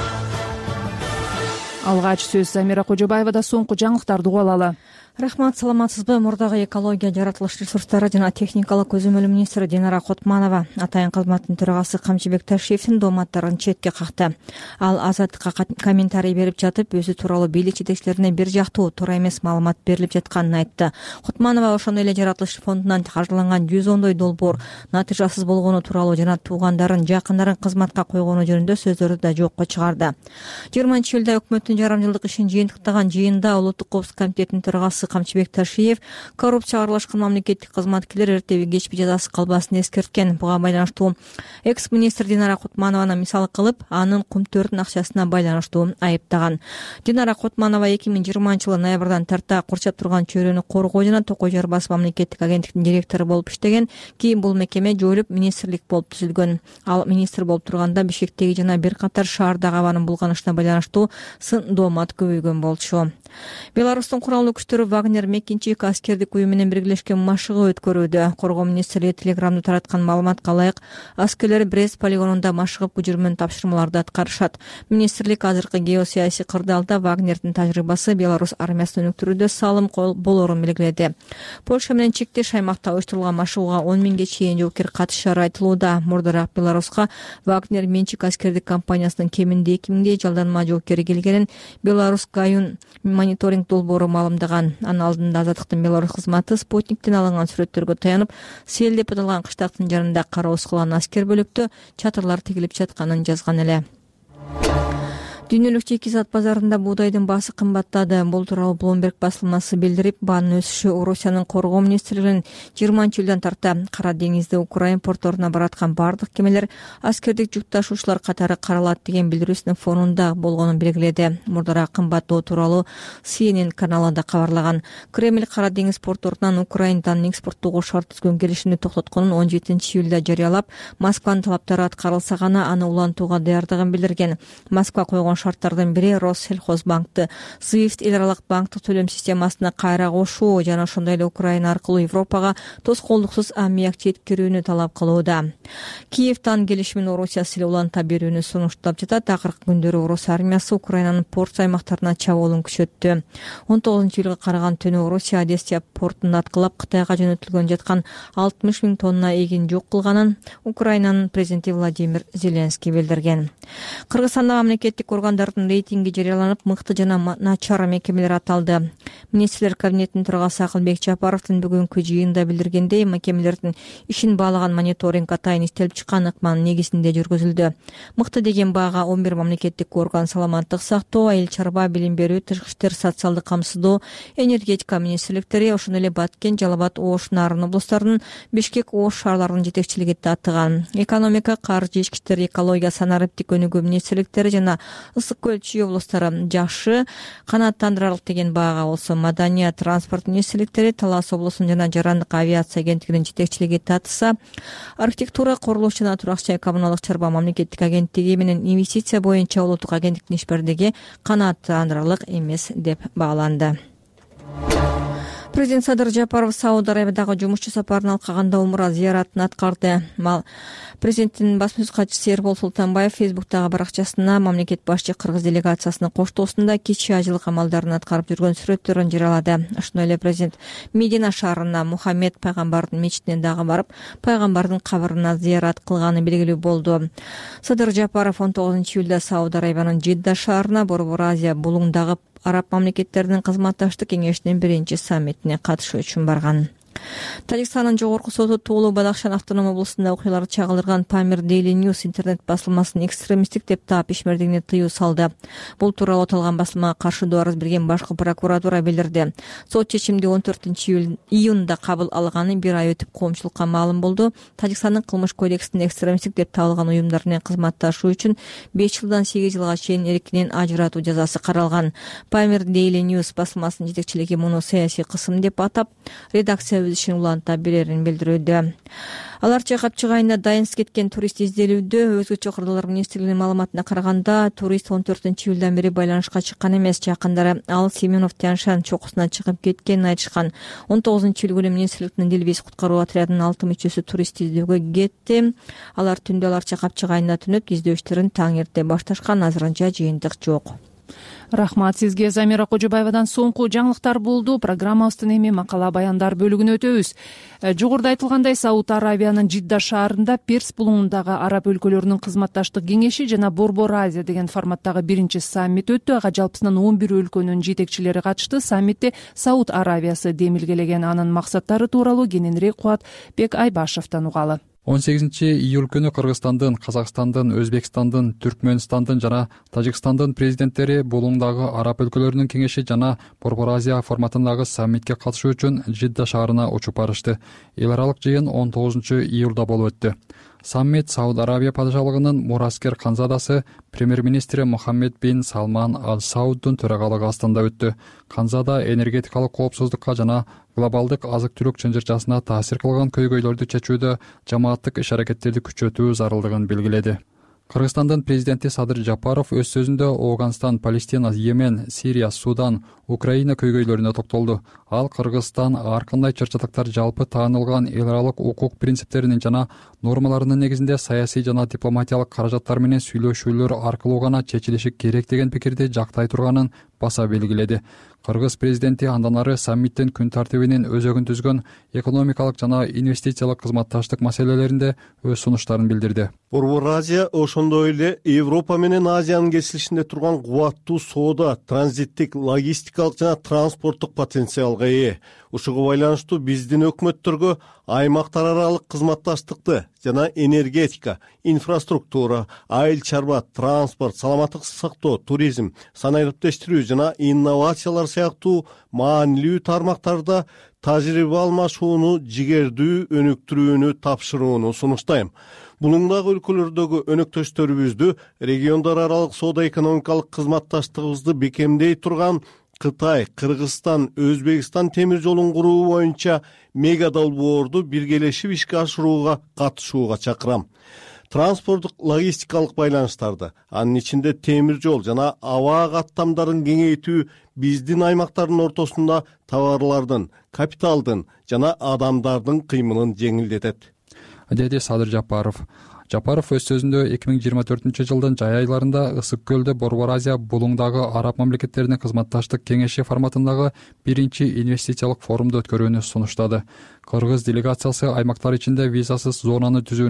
[SPEAKER 2] Алгач сөз Замира Кожобаевада. Соңку жаңылыктарды угуп алалы.
[SPEAKER 6] Рахмат, саламатсызбы? Мурдагы экология, жаратылыш ресурстары жана техникалык көзөмөлүү министри Динара Котманова атайын кызматтын төрагасы Камчыбек Ташиевдин дооматтарын четке какты. Ал Азаттыкка комментарий берип жатып, өзү тууралуу бийлик жетекчилерине бир жактуу, туура эмес маалымат берилип жатканын айтты. Котманова ошондой эле жаратылыш фондунан каржыланган жүз ондой долбоор натыйжасыз болгону тууралуу жана туугандарын, жакындарын кызматка койгону жөнүндө сөздөрдү да жокко чыгарды. жыйырманчы июлда өкмөттүн жарым жылдык ишин жыйынтыктаган жыйында Улуттук коопсуздук комитетинин төрагасы Камчыбек Ташиев коррупцияга аралашкан мамлекеттик кызматкерлер эртеби кечпи жазасы калбасын эскерткен. Буга байланыштуу экс-министр Динара Котманованы мисал кылып, анын кумтөрдүн акчасына байланыштуу айыптаган. Динара Котманова эки миң жыйырманчы жылы ноябрдан тарта курчап турган чөйрөнү коргоо жана Токой Жар басма мамлекеттик агенттиктин директору болуп иштеген. Кийин бул мекеме жоюлуп, министрлик болуп түзүлгөн. Ал министр болуп турганда Бишкектеги жана бир катар шаардагы абанын булганышына байланыштуу сын доомат көбөйгөн болчу. Беларустун куралдуу күчтөрү Вагнер Мекинчик аскердик уюм менен биргелешкен машыгуу өткөрүүдө. Коргоо министрлиги Телеграмда тараткан маалыматка ылайык, аскерлер Брест полигонунда машыгып жүжүрмөн тапшырмаларды аткарышат. Министрлик азыркы геосаясий кырдаалда Вагнердин тажрыйбасы Беларусь армиясын өнүктүрүүдө салым болорун белгиледи. Польша менен чектеш аймакта уюштурулган машыгууга он миңге чейин жоокер катышары айтылууда. Мурдараак Беларуска Вагнер Менчик аскердик компаниясынын кеминде эки миңдей жалданма жоокери келгенин Беларусь Гаюн мониторинг долбоору маалымдаган. Анын алдында Азаттыктын Беларусь кызматы спутниктен алынган сүрөттөргө таянып, Сел деп аталган кыштактын жанында кароос кылган аскер бөлүктө чатырлар тигилип жатканын жазган эле. Дүйнөлүк чекизат базарында буудайдын баасы кымбаттады. Бул тууралуу Bloomberg басылмасы билдирип, баанын өсүшү Орусиянын коргоо министрлигинин жыйырманчы июлдан тарта Кара деңизде Украина порторуна бараткан бардык кемелер аскердик жүк ташуучулар катары каралат деген билдирүүсүнүн фонунда болгонун белгиледи. Мурдараак кымбаттоо тууралуу Си Эн Эн каналы да кабарлаган. Кремль Кара деңиз порторунан Украинадан экспорттоого шарт түзгөн келишимди токтотконун он жетинчи июлда жарыялап, Москванын талаптары аткарылса гана аны улантууга даярдыгын билдирген. Москва койгон шарттардын бири Россельхозбанкты Свифт эл аралык банктык төлөм системасына кайра кошуу жана ошондой эле Украина аркылуу Европага тоскоолдуксуз аммиак жеткирүүнү талап кылууда. Киевтан келишимин Орусия силе уланта берүүнү сунуштап жатат. Акыркы күндөрү Орус армиясы Украинанын порт аймактарына чабуулун күчөттү. он тогузунчу июлга караган түнү Орусия Одесса портун аткылап Кытайга жөнөтүлгөн жаткан алтымыш миң тонна эгин жок кылганын Украинанын президенти Владимир Зеленский билдирген. Кыргызстанда мамлекеттик орган тургандардын рейтинги жарыяланып, мыкты жана начар мекемелер аталды. Министрлер кабинетинин төрагасы Акылбек Жапаровдун бүгүнкү жыйында билдиргендей, мекемелердин ишин баалаган мониторинг атайын иштелип чыккан ыкманын негизинде жүргүзүлдү. Мыкты деген баага он бир мамлекеттик орган саламаттык сактоо, айыл чарба, билим берүү, тышкы иштер, социалдык камсыздоо, энергетика министрликтери, ошондой эле Баткен, Жалал Абад, Ош, Нарын облустарынын, Бишкек, Ош шаарларынын жетекчилиги таттыган. Экономика, каржы, ички иштер, экология, санариптик өнүгүү министрликтери жана Ысык көл, Чүй облустары жакшы, канааттандырарлык деген баага болсо Маданият, транспорт министрликтери, Талас облусунун жана Жарандык авиация агенттигинин жетекчилиги татса, архитектура, курулуш жана турак жай коммуналдык чарба мамлекеттик агенттиги менен инвестиция боюнча улуттук агенттиктин ишбердиги канааттандырарлык эмес деп бааланды. Президент Садыр Жапаров Сауд Арабиядагы жумушчу сапарын алкаганда умра зыяратын аткарды. Президенттин басма сөз катчысы Эрбол Султанбаев Фейсбуктагы баракчасына мамлекет башчы кыргыз делегациясына коштоосунда кичи ажылык амалдарын аткарып жүргөн сүрөттөрүн жарыялады. Ошондой эле президент Медина шаарына Мухаммед пайгамбардын мечитине дагы барып, пайгамбардын кабырына зыярат кылганы белгилүү болду. Садыр Жапаров он тогузунчу июлда Сауд Арабиянын Жидда шаарына Борбор Азия булуңдагы араб мамлекеттеринин кызматташтык кеңешинин биринчи саммитине катышуу үчүн барган. Тажикстандын жогорку соту Туулу Бадахшан автоном облусунда окуяларды чагылдырган Памир Daily News интернет басылмасын экстремисттик деп таап ишмердигине тыюу салды. Бул тууралуу аталган басылмага каршы доо арыз берген башкы прокуратура билдирди. Сот чечимди он төртүнчү июнда кабыл алганы бир ай өтүп коомчулукка маалым болду. Тажикстандын кылмыш кодексинде экстремисттик деп табылган уюмдар менен кызматташуу үчүн беш жылдан сегиз жылга чейин эркинен ажыратуу жазасы каралган. Памир Daily News басылмасынын жетекчилиги муну саясий кысым деп атап, редакция өз ишин уланта берерин билдирүүдө. Алар чайкап айында дайынсыз кеткен турист изделүүдө. Өзгө чакырдуулар министрлигинин маалыматына караганда, турист он төртүнчү июлдан бери байланышка чыккан эмес. Жакындары ал Семенов Тяншан чокусуна чыгып кеткенин айтышкан. он тогузунчу июль күнү министрликтин Делбес куткаруу отрядынын алты мүчөсү турист издөөгө кетти. Алар түндө алар чайкап айында түнөп издөө иштерин таң эрте башташкан. Азырынча жыйынтык жок.
[SPEAKER 2] Рахмат сизге. Замира Кожобаевадан соңку жаңылыктар болду. Программабыздын эми макала баяндар бөлүгүнө өтөбүз. Жогоруда айтылгандай, Сауд Арабиянын Жидда шаарында Перс булуңундагы араб өлкөлөрүнүн кызматташтык кеңеши жана Борбор Азия деген форматтагы биринчи саммит өттү. Ага жалпысынан он бир өлкөнүн жетекчилери катышты. Саммитте Сауд Арабиясы демилгелеген. Анын максаттары тууралуу кененирээк Кубатбек Айбашевден угалы.
[SPEAKER 9] он сегизинчи июль күнү Кыргызстандын, Казакстандын, Өзбекстандын, Түркмөнстандын жана Тажикстандын президенттери булуңдагы араб өлкөлөрүнүн кеңеши жана Борбор Азия форматындагы саммитке катышуу үчүн Жидда шаарына учуп барышты. Эл аралык жыйын он тогузунчу июлда болуп өттү. Саммит Сауд Арабия падышалыгынын мураскер канзадасы премьер-министри Мухаммед бин Салман Аль Сауддун төрагалыгы астында өттү. Канзада энергетикалык коопсуздукка жана глобалдык азык-түлүк чынжырчасына таасир кылган көйгөйлөрдү чечүүдө жамааттык иш-аракеттерди күчөтүү зарылдыгын белгиледи. Кыргызстандын президенти Садыр Жапаров өз сөзүндө Ооганстан, Палестина, Йемен, Сирия, Судан, Украина көйгөйлөрүнө токтолду. Ал Кыргызстан ар кандай чыр-чатактар жалпы таанылган эл аралык укук принциптеринин жана нормаларынын негизинде саясий жана дипломатиялык каражаттар менен сүйлөшүүлөр аркылуу гана чечилиши керек деген пикирди жактай турганын баса белгиледи. Кыргыз президенти андан ары саммиттин күн тартибинин өзөгүн түзгөн экономикалык жана инвестициялык кызматташтык маселелеринде өз сунуштарын билдирди.
[SPEAKER 10] Борбор Азия ошондой эле Европа менен Азиянын кесилишинде турган кубаттуу соода, транзиттик, логистикалык жана транспорттук потенциалга ээ. Ушуга байланыштуу биздин өкмөттөргө аймактар аралык кызматташтыкты жана энергетика, инфраструктура, айыл чарба, транспорт, саламаттык сактоо, туризм, санариптештирүү жана инновациялар сыяктуу маанилүү тармактарда тажрыйба алмашууну жигердүү өнүктүрүүнү тапшырууну сунуштайм. Булуңдагы өлкөлөрдөгү өнөктөштөрүбүздү региондор аралык соода экономикалык кызматташтыгыбызды бекемдей турган Кытай, Кыргызстан, Өзбекстан темир жолун куруу боюнча мега долбоорду биргелешип ишке ашырууга катышууга чакырам. Транспорттук логистикалык байланыштарды, анын ичинде темир жол жана аба каттамдарын кеңейтүү биздин аймактардын ортосунда товарлардын, капиталдын жана адамдардын кыймылын жеңилдетет,
[SPEAKER 9] деди Садыр Жапаров. Жапаров өз сөзүндө эки миң жыйырма төртүнчү жылдын жай айларында Ысык көлдө Борбор Азия булуңдагы араб мамлекеттеринин кызматташтык кеңеши форматындагы биринчи инвестициялык форумду өткөрүүнү сунуштады. Кыргыз делегациясы аймактар ичинде визасыз зонаны түзүүнү,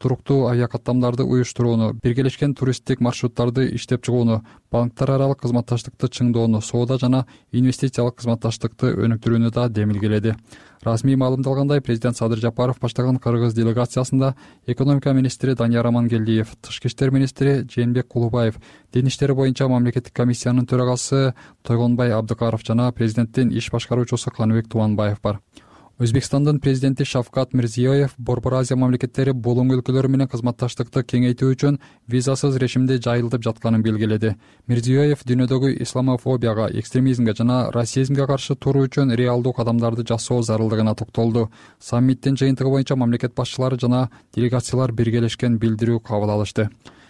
[SPEAKER 9] туруктуу авиакаттамдарды уюштурууну, биргелешкен туристтик маршруттарды иштеп чыгууну, банктар аралык кызматташтыкты чыңдоону, соода жана инвестициялык кызматташтыкты өнүктүрүүнү да демилгеледи. Расмий маалымдалгандай, президент Садыр Жапаров баштаган кыргыз делегациясында экономика министри Данияр Амангелдиев, тышкы иштер министри Жээнбек Кулубаев, дин иштери боюнча мамлекеттик комиссиянын төрагасы Тойгонбай Абдыкаров жана президенттин иш башкаруучусу Каныбек Тубанбаев бар. Өзбекстандын президенти Шавкат Мирзиёев Борбор Азия мамлекеттери булуң өлкөлөрү менен кызматташтыкты кеңейтүү үчүн визасыз режимде жайылтып жатканын белгиледи. Мирзиёев дүйнөдөгү исламофобияга, экстремизмге жана расизмге каршы туруу үчүн реалдуу кадамдарды жасоо зарылдыгына токтолду. Саммиттин жыйынтыгы боюнча мамлекет башчылары жана делегациялар биргелешкен билдирүү кабыл алышты.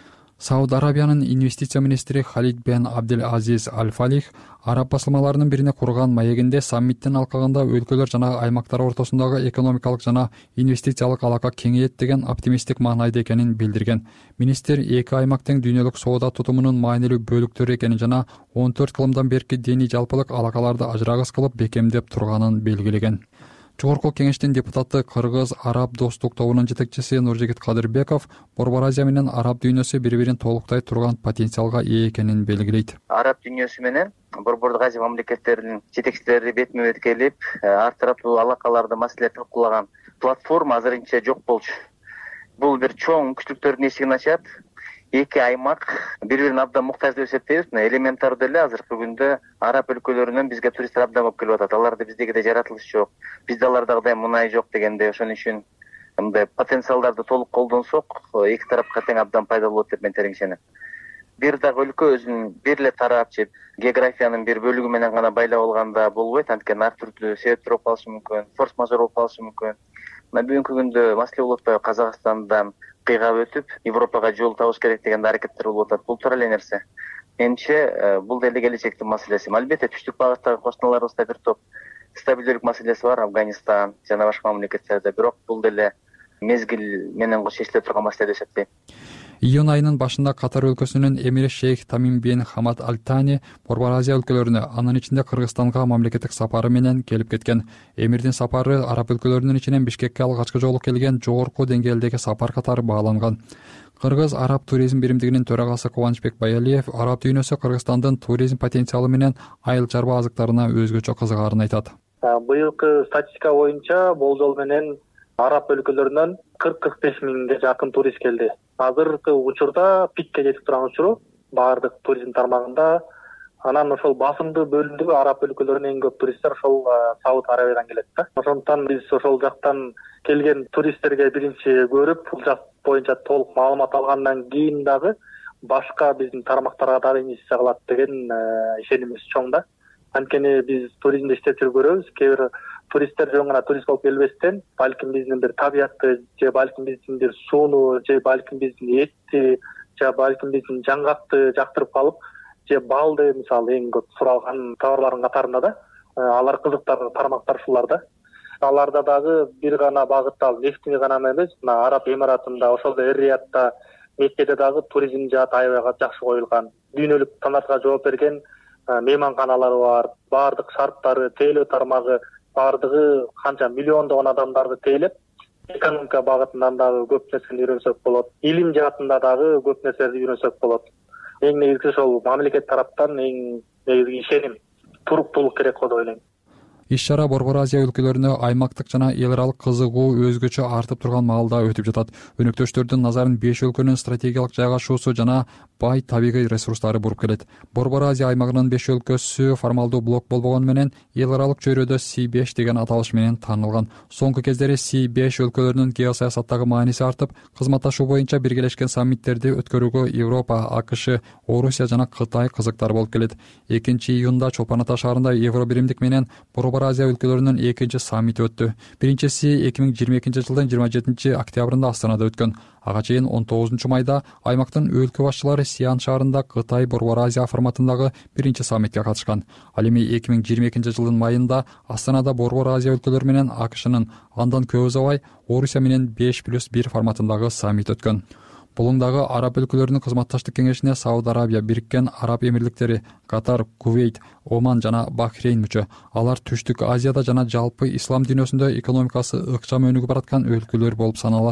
[SPEAKER 9] Сауд Арабиянын инвестиция министри Халид бен Абдел Азиз Аль-Фалих араб басылмаларынын бирине курган маегинде саммиттин алкагында өлкөлөр жана аймактар ортосундагы экономикалык жана инвестициялык алака кеңейет деген оптимисттик маанайда экенин билдирген. Министр эки аймактын дүйнөлүк соода тутумунун маанилүү бөлүктөрү экенин жана он төрт кылымдан берки диний жалпылык алакаларды ажырагыс кылып бекемдеп турганын белгилеген. Жогорку кеңештин депутаты Кыргыз араб достук тобунун жетекчиси Нуржигит Кадырбеков Борбор Азия менен араб дүйнөсү бири-бирин толуктай турган потенциалга ээ экенин белгилейт.
[SPEAKER 3] Араб дүйнөсү менен Борбордук Азия мамлекеттеринин жетекчилери бетме-бет келип, ар тараптуу алакаларды маселе талкуулаган платформа азырынча жок болчу. Бул бир чоң мүмкүнчүлүктөрдүн эшигин ачат. Эки аймак бири-бирин абдан муктаж деп эсептейбиз. Элементардуу эле азыркы күндө араб өлкөлөрүнөн бизге туристтер абдан көп келип атат. Аларда биздегидей жаратылыш жок, бизде алардагыдай мунай жок дегенде, ошон үчүн мындай потенциалдарды толук колдонсок, эки тарапка тең абдан пайдалуу болот деп мен терең ишенем. Бир дагы өлкө өзүн бир эле тарап же географиянын бир бөлүгү менен гана байлап алганда болбойт, анткени ар түрдүү себептер болуп калышы мүмкүн, форс-мажор болуп калышы мүмкүн. Мына бүгүнкү күндө маселе болуп атпайбы, Казакстандан кыйгап өтүп Европага жол табыш керек деген аракеттер болуп атат. Бул туура эле нерсе. Менимче бул деле келечектин маселеси. Албетте түштүк багыттагы кошуналарыбызда бир топ стабилдүүлүк маселеси бар, Афганистан жана башка мамлекеттерде, бирок бул деле мезгил менен чечиле турган маселе деп эсептейм.
[SPEAKER 9] Июнь айынын башында Катар өлкөсүнүн эмири Шейх Тамим бин Хамад Аль-Тани Борбор Азия өлкөлөрүнө, анын ичинде Кыргызстанга мамлекеттик сапары менен келип кеткен. Эмирдин сапары араб өлкөлөрүнүн ичинен Бишкекке алгачкы жолу келген жогорку деңгээлдеги сапар катары бааланган. Кыргыз араб туризм биримдигинин төрагасы Кубанычбек Баялиев араб дүйнөсү Кыргызстандын туризм потенциалы менен айыл чарба азыктарына өзгөчө кызыгаарын айтат.
[SPEAKER 1] Быйылкы статистика боюнча болжол менен араб өлкөлөрүнөн кырк кырк беш миңге жакын турист келди. Азыркы учурда пикке жетип турган учуру баардык туризм тармагында. Анан ошол басымдуу бөлүмдөгү араб өлкөлөрүнөн эң көп туристтер ошол Сауд Арабиядан келет да. Ошондуктан биз ошол жактан келген туристтерге биринчи көрүп, бул жак боюнча толук маалымат алгандан кийин дагы башка биздин тармактарга дагы инвестиция кылат деген ишенимибиз чоң да. Анткени биз туризмде иштеп жүрүп көрөбүз, кээ бир туристтер жөн гана турист болуп келбестен, балким биздин бир табиятты, же балким биздин бир сууну, же балким биздин этти, же балким биздин жаңгакты жактырып калып, же балды мисалы эң көп суралган товарлардын катарында да, алар кызыктар тармактар ушулар да. Аларда дагы бир гана багыттал нефтини гана эмес, мына Араб Эмиратында, ошол эле Эр-Риядта, Меккеде дагы туризм жааты аябай жакшы коюлган. Дүйнөлүк стандартка жооп берген мейманканалары бар, баардык шарттары, тейлөө тармагы, баардыгы канча миллиондогон адамдарды тейлеп, экономика багытынан дагы көп нерсени үйрөнсөк болот. Илим жаатында дагы көп нерселерди үйрөнсөк болот. Эң негизги ошол мамлекет тараптан эң негизги ишеним, туруктуулук керек го деп ойлойм.
[SPEAKER 9] Иш-чара Борбор Азия өлкөлөрүнө аймактык жана эл аралык кызыгуу өзгөчө артып турган маалда өтүп жатат. Өнөктөштөрдүн назарын беш өлкөнүн стратегиялык жайгашуусу жана бай табигый ресурстары буруп келет. Борбор Азия аймагынын беш өлкөсү формалдуу блок болбогону менен эл аралык чөйрөдө Си беш деген аталыш менен таанылган. Соңку кездери Си беш өлкөлөрүнүн геосаясаттагы мааниси артып, кызматташуу боюнча биргелешкен саммиттерди өткөрүүгө Европа, АКШ, Орусия жана Кытай кызыктар болуп келет. экинчи июнда Чолпон Ата шаарында Евро биримдик менен Борбор Азия өлкөлөрүнүн экинчи саммити өттү. Биринчиси эки миң жыйырма экинчи жылдын жыйырма жетинчи октябрында Астанада өткөн. Ага чейин он тогузунчу майда аймактын өлкө башчылары Сиан шаарында Кытай Борбор Азия форматындагы биринчи саммитке катышкан. Ал эми эки миң жыйырма экинчи жылдын майында Астанада Борбор Азия өлкөлөрү менен АКШнын, андан көп узабай Орусия менен беш плюс бир форматындагы саммит өткөн. Булуңдагы араб өлкөлөрүнүн кызматташтык кеңешине Сауд Арабия, Бириккен Араб Эмирликтери, Катар, Кувейт, Оман жана Бахрейн мүчө. Алар Түштүк Азияда жана жалпы ислам дүйнөсүндө экономикасы ыкчам өнүгүп бараткан өлкөлөр болуп саналат.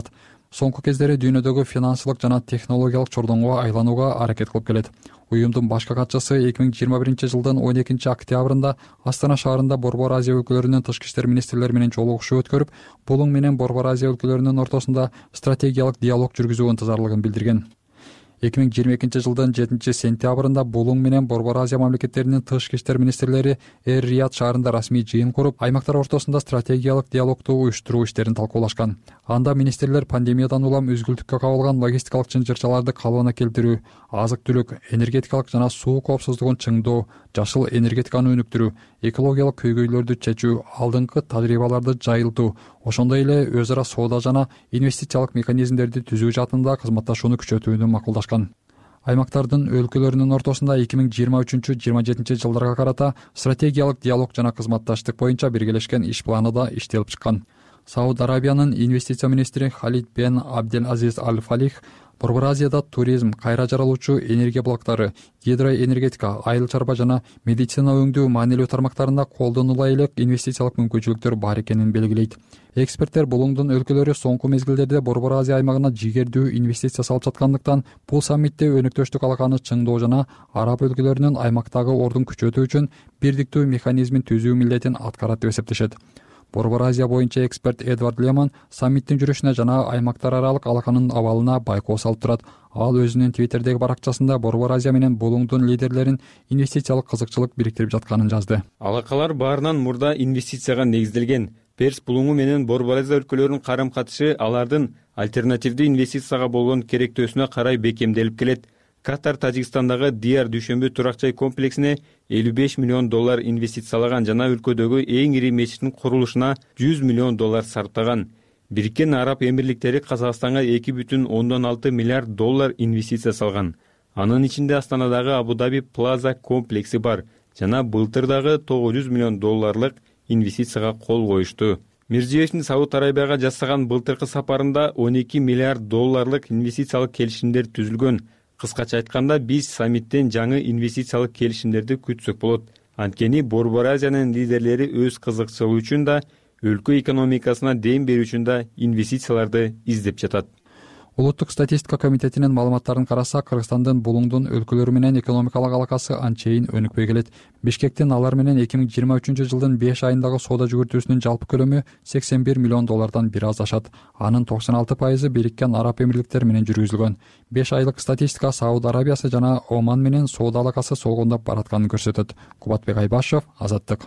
[SPEAKER 9] соңку кездери дүйнөдөгү финансылык жана технологиялык чордоңго айланууга аракет кылып келет. Уюмдун башкы катчысы эки миң жыйырма биринчи жылдын он экинчи октябрында Астана шаарында Борбор Азия өлкөлөрүнүн тышкы иштер министрлери менен жолугушуу өткөрүп, Булуң менен Борбор Азия өлкөлөрүнүн ортосунда стратегиялык диалог жүргүзүү ынтызарлыгын билдирген. эки миң жыйырма экинчи жылдын жетинчи сентябрында Булуң менен Борбор Азия мамлекеттеринин тышкы иштер министрлери Эр Рияд шаарында расмий жыйын куруп, аймактар ортосунда стратегиялык диалогду уюштуруу иштерин талкуулашкан. Анда министрлер пандемиядан улам үзгүлтүккө кабылган логистикалык чынжырчаларды калыбына келтирүү, азык-түлүк, энергетикалык жана суу коопсуздугун чыңдоо, жашыл энергетиканы өнүктүрүү, экологиялык көйгөйлөрдү чечүү, алдыңкы тажрыйбаларды жайылтуу, ошондой эле өз ара соода жана инвестициялык механизмдерди түзүү жаатында кызматташууну күчөтүүнү макулдашкан. Аймактардын өлкөлөрүнүн ортосунда эки миң жыйырма үчүнчү жыйырма жетинчи жылдарга карата стратегиялык диалог жана кызматташтык боюнча биргелешкен иш планы да иштелип чыккан. Сауд Арабиянын инвестиция министри Халид бен Абдел Азиз Аль Фалих Борбор Азияда туризм, кайра жаралуучу энергия блоктары, гидроэнергетика, айыл чарба жана медицина өңдүү маанилүү тармактарында колдонула элек инвестициялык мүмкүнчүлүктөр бар экенин белгилейт. Эксперттер Булуңдун өлкөлөрү соңку мезгилдерде Борбор Азия аймагына жигердүү инвестиция салып жаткандыктан, бул саммитте өнөктөштүк алаканы чыңдоо жана араб өлкөлөрүнүн аймактагы ордун күчөтүү үчүн бирдиктүү механизмин түзүү милдетин аткарат деп эсептешет. Борбор Азия боюнча эксперт Эдвард Лемон саммиттин жүрүшүнө жана аймактар аралык алаканын абалына байкоо салып турат. Ал өзүнүн Твиттердеги баракчасында Борбор Азия менен Булуңдун лидерлерин инвестициялык кызыкчылык бириктирип жатканын жазды.
[SPEAKER 5] Алакалар баарынан мурда инвестицияга негизделген. Перс Булуңу менен Борбор Азия өлкөлөрүнүн карым-катышы алардын альтернативдүү инвестицияга болгон керектөөсүнө карай бекемделип келет. Катар Тажикстандагы Диар Дүйшөмбү турак-жай комплексине элүү беш миллион доллар инвестициялаган жана өлкөдөгү эң ири мечиттин курулушуна жүз миллион доллар сарптаган. Бириккен Араб Эмирликтери Казакстанга эки бүтүн ондон алты миллиард доллар инвестиция салган. Анын ичинде Астанадагы Абу Даби Плаза комплекси бар жана былтыр дагы тогуз жүз миллион долларлык инвестицияга кол коюшту. Мирзиёевдин Сауд Арабияга жасаган былтыркы сапарында он эки миллиард долларлык инвестициялык келишимдер түзүлгөн. Кыскача айтканда, биз саммиттен жаңы инвестициялык келишимдерди күтсөк болот. Анткени Борбор Азиянын лидерлери өз кызыкчылыгы үчүн да, өлкө экономикасына дем берүү үчүн да инвестицияларды издеп жатат.
[SPEAKER 9] Улуттук статистика комитетинин маалыматтарын карасак, Кыргызстандын Булуңдун өлкөлөрү менен экономикалык алакасы анчейин өнүкпөй келет. Бишкектин алар менен эки миң жыйырма үчүнчү жылдын беш айындагы соода жүгүртүүсүнүн жалпы көлөмү сексен бир миллион доллардан бир аз ашат. Анын токсон алты пайызы Бириккен Араб Эмирликтери менен жүргүзүлгөн. беш айлык статистика Сауд Арабиясы жана Оман менен соода алакасы солгондоп баратканын көрсөтөт. Кубатбек Айбашев, Азаттык.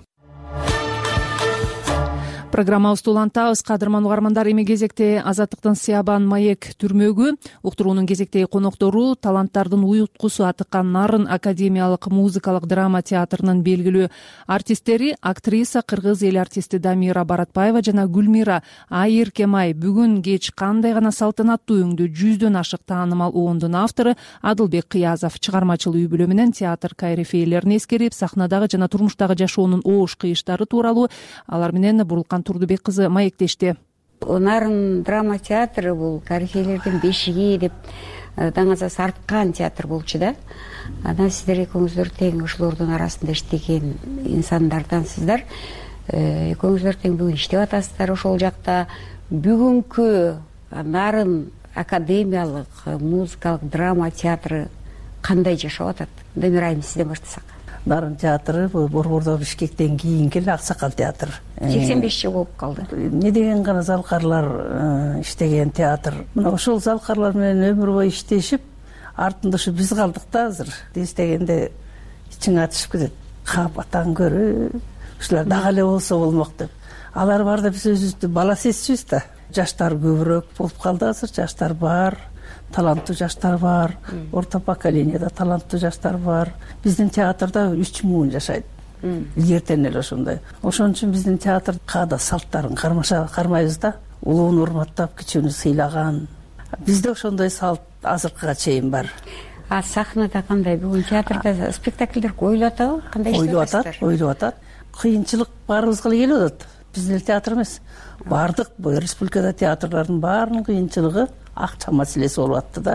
[SPEAKER 2] Программабызды улантабыз. Кадырман угармандар, эми кезекте Азаттыктын Сыябан маек түрмөгү, уктуруунун кезектеги коноктору таланттардын уюткусу атыккан Нарын академиялык музыкалык драма театрынын белгилүү артисттери актриса кыргыз эл артисти Дамира Баратбаева жана Гүлмира Айыркемай бүгүн кеч кандай гана салтанаттуу өңдү жүздөн ашык таанымал оондун автору Адылбек Кыязов чыгармачыл үй бүлө менен театр кайрифейлерин эскерип, сахнадагы жана турмуштагы жашоонун оош кыйыштары тууралуу алар менен Бурулкан Турдубек кызы маектешти.
[SPEAKER 7] Нарын драма театры бул тарихилердин бешиги деп даңаза сарткан театр болчу да. Анан сиздер экөөңүздөр тең ошолордун арасында иштеген инсандардансыздар. Экөөңүздөр тең бүгүн иштеп атасыздар ошол жакта. Бүгүнкү Нарын академиялык музыкалык драма театры кандай жашап атат? Дамира айым, сизден баштасак.
[SPEAKER 23] Нарын театры бул Борбордо Бишкектен кийинки аксакал театр.
[SPEAKER 7] сексен беш жыл болуп калды.
[SPEAKER 23] Не деген гана залкарлар иштеген театр. Мына ошол залкарлар менен өмүр бою иштешип, артында ушу биз калдык да азыр. Эстегенде ичиң атышып кетет. Кап атаң көрүп, ушулар дагы эле болсо болмок деп. Алар барда биз өзүбүздү бала сезчүбүз да. Жаштар көбүрөөк болуп калды азыр, жаштар бар. Таланттуу жаштар бар, орто поколенияда таланттуу жаштар бар. Биздин театрда үч миң жашайт. Илгертен эле ошондой. Ошон үчүн биздин театр каада салттарын кармаша кармайбыз да. Улууну урматтап, кичүүнү сыйлаган. Бизде ошондой салт азыркыга чейин бар.
[SPEAKER 7] А сахнада кандай? Бүгүн театрда спектакльдер коюлуп атабы? Кандай иштеп атасыздар?
[SPEAKER 23] Коюлуп атат. Кыйынчылык баарыбызга эле келип атат. Биздин театр эмес. Бардык бул республикада театрлардын баарынын кыйынчылыгы акча маселеси болуп атты да.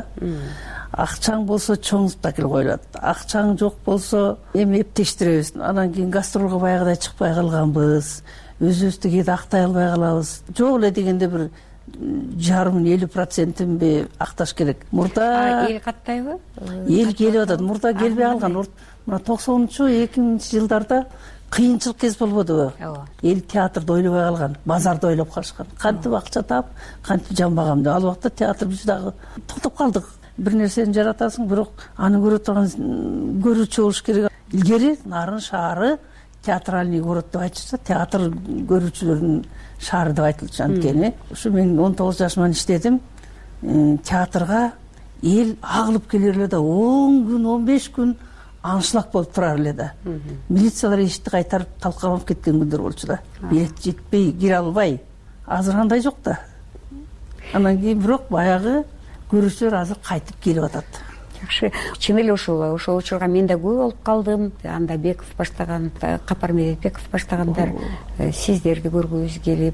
[SPEAKER 23] Акчаң болсо чоң спектакль коюлат. Акчаң жок болсо эми эптештиребиз. Анан кийин гастролго баягыдай чыкпай калганбыз. Өзүбүздү кээде актай албай калабыз. Жок эле дегенде бир жарымын элүү процентинби акташ керек. Мурда
[SPEAKER 7] эл каттайбы?
[SPEAKER 23] Эл келип атат. Мурда келбей калган. Мына токсонунчу эки миңинчи жылдарда кыйынчылык кез болбодубу? Эл театрды ойлобой калган, базарды ойлоп калышкан. Кантип акча таап, кантип жамбагам деп. Ал убакта театр биз дагы токтоп калдык. Бир нерсени жаратасың, бирок аны көрө турган көрүүчү болуш керек. Илгери Нарын шаары театральный город деп айтышса, театр көрүүчүлөрдүн шаары деп айтылчу. Анткени ушу мен он тогуз жашыман иштедим. Театрга эл агылып келер эле да, он күн, он беш күн аншлаг болуп турар эле да. Милициялар эшикти кайтарып талкаланып кеткен күндөр болчу да. Билет жетпей, кире албай. Азыр андай жок да. Анан кийин бирок баягы көрүүчүлөр азыр кайтып келип атат.
[SPEAKER 7] Жакшы. Чын эле ушул ошол учурга мен да көп болуп калдым. Анда Беков баштаган, Капар Медетбеков баштагандар сиздерди көргүбүз келип,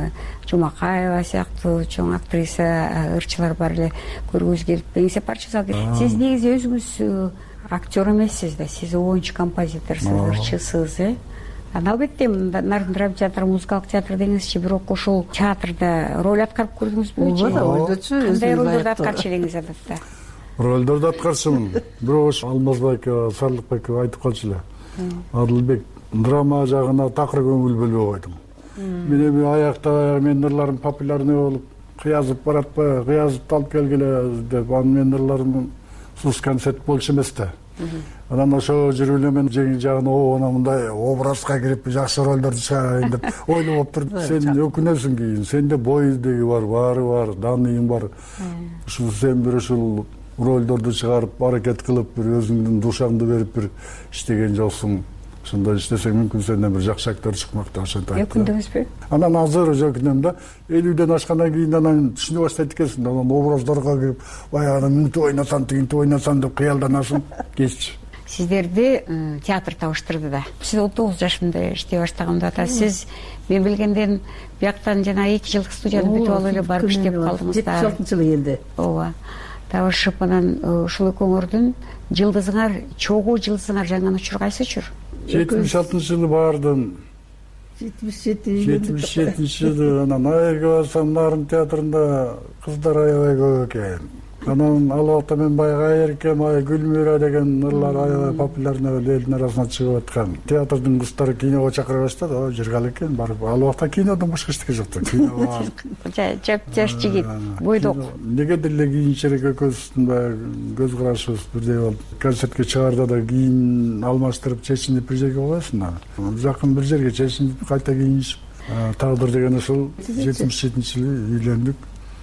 [SPEAKER 7] Жумакаева сыяктуу чоң актриса ырчылар бар эле көргүбүз келип, эңсе парча салды. Сиз негизи өзүңүз актер эмессиз да, сиз оюнчу, композиторсуз, ырчысыз, э? Анан албетте Нарын драма театры, музыкалык театр деңизчи, бирок ошол театрда роль аткарып көрдүңүзбү?
[SPEAKER 23] Ооба, ойдочу.
[SPEAKER 7] Кандай ролдорду аткарчу элеңиз адатта?
[SPEAKER 8] Ролдорду аткарчумун. Бирок ошо Алмазбек, Сарлыкбек айтып калчу эле. Адылбек драма жагына такыр көңүл бөлбөй койдум. Мен эми аякта менин ырларым популярный болуп, кыязып баратпы, кыязып алып келгиле деп, анын менин ырларым сус концерт болчу эмес да. Анан ошо жүрүп эле мен жеңил жагына оона мындай образга кирип жакшы ролдорду чыгарайын деп ойлоп туруп, сен өкүнөсүң кийин. Сенде бой издеги бар, баары бар, дааныйың бар. Ушул сен бир ушул ролдорду чыгарып, аракет кылып, бир өзүңдүн душаңды берип бир иштеген жоксуң. Ошондой иштесең мүмкүн сенден бир жакшы актер чыкмак деп ошентип айтты.
[SPEAKER 7] Өкүндүңүзбү?
[SPEAKER 8] Анан азыр өкүнөм да, элүүдөн ашкандан кийин анан түшүнө баштайт экенсиң. Анан образдарга кирип, баягы мынтип ойнасам, тигинтип ойнасам деп кыялданасың. Кеччи.
[SPEAKER 7] Сиздерди театр табыштырды да. Сиз он тогуз жашымда иштей баштаганда атасыз. Сиз мен билгенден бияктан жана эки жылдык студияны бүтүп алып эле барып иштеп калдыңыз да.
[SPEAKER 23] жетимиш алтынчы жылы келди.
[SPEAKER 7] Ооба. Табышып анан ушул экөөңөрдүн жылдызыңар, чогуу жылдызыңар жаңган учур кайсычур?
[SPEAKER 8] жетимиш алтынчы жылы бардым.
[SPEAKER 23] жетимиш жети
[SPEAKER 8] жетимиш жетинчи жылы анан айырга барсам, Нарын театрында кыздар аябай көп экен. Анан ал убакта мен баягы Айыркем, Гүлмира деген ырлар аябай популярный элдин арасына чыгып аткан. Театрдын кыздары киного чакыра баштады. О, жыргал экен, барып. Ал убакта кинодон башка эчтеке жок да. Кино бар.
[SPEAKER 7] Жап жаш жигит, бойдок.
[SPEAKER 8] Негедир эле кийинчерээк экөөбүздүн баягы көз карашыбыз бирдей болуп, концертке чыгаарда да кийин алмаштырып, чечинип бир жерге коесуң да. Жакын бир жерге чечинип, кайта кийинишип. Тагдыр деген ушул жетимиш жетинчи жылы үйлөндүк.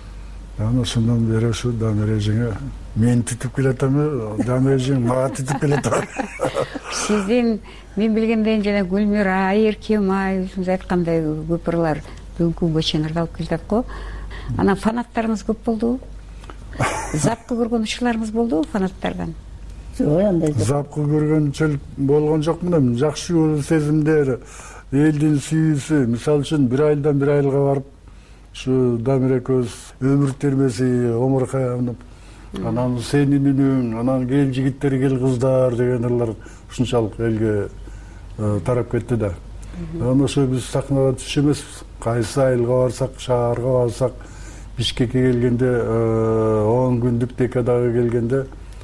[SPEAKER 8] Анан ошондон бери ушу Дамир эжеңе мен түтүп келатам, Дамир эжең мага түтүп келатат.
[SPEAKER 7] Сиздин мен билгенден жана Гүлмира, Айыркем, өзүңүз айткандай көп ырлар бүгүнкү күнгө чейин ырдалып келатат го. Анан фанаттарыңыз көп болдубу? Запкы көргөн учурларыңыз болдубу фанаттардан?
[SPEAKER 23] Жок, андай жок.
[SPEAKER 8] Запкы көргөнчөлүк болгон жокмун эми. Жакшы сезимдер, элдин сүйүүсү, мисалы үчүн бир айдан бир айылга барып ушу Дамир экөөбүз өмүр термеси, омуркаянып, анан сенин үнүң, анан кел жигиттер, кел кыздар деген ырлар ушунчалык элге тарап кетти да. Анан ошо биз сахнага түшүп эмеспиз. Кайсы айылга барсак, шаарга барсак, Бишкекке келгенде, он күндүк декадага келгенде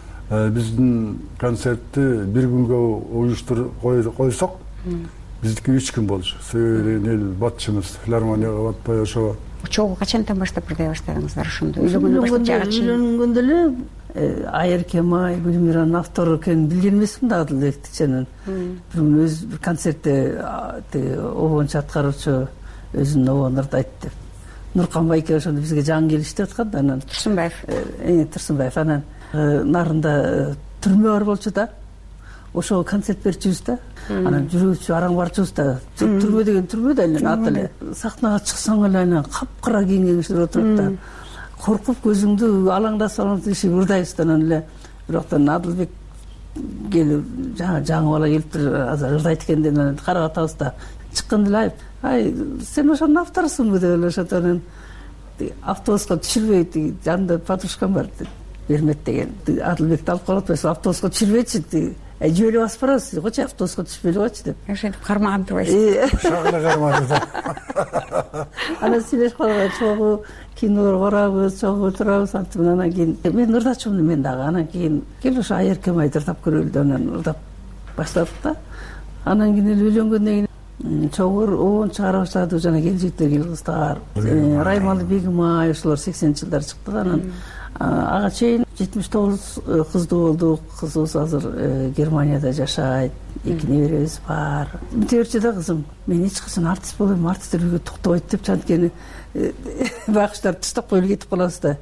[SPEAKER 8] биздин концертти бир күнгө уюштуруп койсок, биздики үч күн болчу. Себеби эл батчыбыз, филармонияга батпай ошого.
[SPEAKER 7] Чогуу качантан баштап ырдай баштадыңыздар ошондо? Үйлөнгөндөн баштап жага чейин?
[SPEAKER 23] Үйлөнгөндө эле Айыркем, Гүлмиранын автору экенин билген эмесмин да, Адылбекти ченен. Бирок өз бир концертте обончу аткаруучу өзүнүн обон ырды айтты. Нуркан байке ошондо бизге жаңы келиштип аткан да. Анан
[SPEAKER 7] Турсунбаев.
[SPEAKER 23] Э, Турсунбаев. Анан Нарында түрмө бар болчу да. Ошого концерт берчүбүз да. Анан жүрүүчү араң барчубуз да. Түрмө деген түрмө да эле аты эле. Сахнага чыксаң эле анан капкара кийинген кишилер отуруп да. Коркуп көзүңдү алаңдасаң иши ырдайсыз да. Анан эле бирок Адылбек келип, жаңы жаңы бала келиптир, азыр ырдайт экен деп анан карап атабыз да. Чыкканда эле ай, сен ошонун авторусуңбу деп эле ошентип анан автобуска түшүрбөй, жанында подружкам бар, Бермет деген. Адылбекти алып калып атпайсың, автобуска түшүрбөйчү, жөө эле басып барабыз койчу автобуска түшпөй эле койчу деп
[SPEAKER 7] ошентип кармаган турбайсыз.
[SPEAKER 23] Шак эле кармады да. Анан сүйлөшүп калган чогуу кино карабыз, чогуу турабыз, антип анан кийин мен ырдачумун мен дагы. Анан кийин кел ушу Айерке майды ырдап көрөлү деп анан ырдап баштадык да. Анан кийин эле үйлөнгөндөн кийин чогуу оон чыгара баштады, жана келинжектер, кел кыздар, Раймалы Бегимай ошолор сексенинчи жылдары чыкты да. Анан ага чейин жетимиш тогуз кыздуу болдук. Кызыбыз азыр Германияда жашайт, эки неберебиз бар. Мынте берчи да кызым, мен эч качан артист болойм, артисттер үйгө токтобойт деп анткени байкуштарды таштап коюп кетип калабыз да.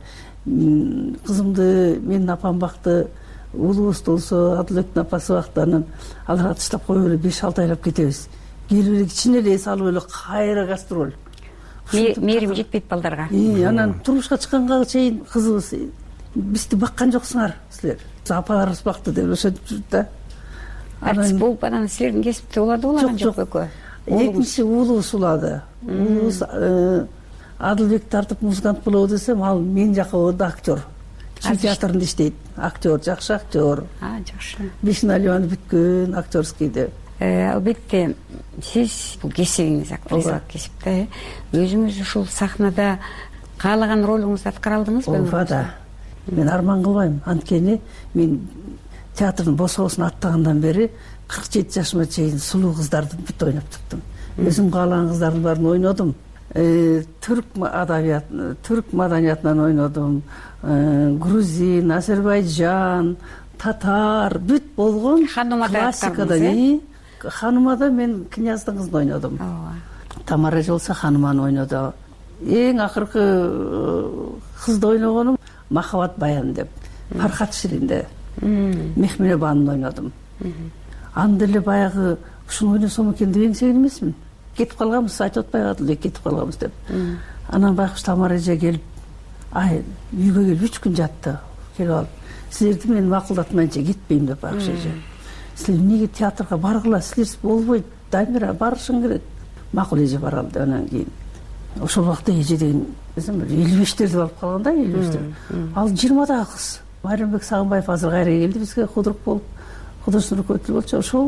[SPEAKER 23] Кызымды менин апам бакты, уулубуз болсо Адылбектин апасы бакты. Анан аларга таштап коюп эле беш алты айлап кетебиз. Келип эле кичине эле эс алып эле кайра гастроль.
[SPEAKER 7] Мээрим жетпейт балдарга.
[SPEAKER 23] Анан турмушка чыкканга чейин кызыбыз бизди баккан жоксуңар силер. Апаларыбыз бакты деп ошентип жүрдү да.
[SPEAKER 7] Артист болуп анан силердин кесипте улады улаган жок экөө.
[SPEAKER 23] Экинчи уулубуз улады. Уулубуз Адылбек тартып музыкант болобу десем, ал мен жака болду актер. Чүй театрында иштейт. Актер, жакшы актер.
[SPEAKER 7] А, жакшы.
[SPEAKER 23] Бишналиваны бүткөн актерскийди.
[SPEAKER 7] Албетте сиз бул кесибиңиз, актрисалык кесипте, өзүңүз ушул сахнада каалаган ролуңузду аткара алдыңызбы?
[SPEAKER 23] Ооба да. Мен арман кылбайм. Анткени мен театрдын босоосун аттагандан бери кырк жети жашыма чейин сулуу кыздарды бүт ойноп чыктым. Өзүм каалаган кыздардын баарын ойнодум. Түрк адабият, түрк маданиятынан ойнодум. Грузин, Азербайжан, татар бүт болгон классикада. Ханымада мен князьдын кызын ойнодум. Тамара Жолса ханыманы ойноду. Эң акыркы кызды ойногонум Махаббат баян деп. Фархат Ширинде. Мехмеле банын ойнодум. Анда эле баягы ушуну ойносом экен деп эңсеген эмесмин. Кетип калганбыз, айтып атпайбы Адылбек кетип калганбыз деп. Анан байкуш Тамара эже келип, ай, үйгө келип үч күн жатты. Келип алып, силерди мен макулдатмайынча кетпейм деп байкуш эже. Силер эмнеге театрга баргыла, силерсиз болбойт, Дамира барышың керек. Макул эже баралды. Анан кийин ошол убакта эже деген элүү бештерди алып калган да, элүү бештер. Ал жыйырмадагы кыз. Майрамбек Сагынбаев азыр кайра келди бизге худрук болуп, художественный руководитель болчу. Ошол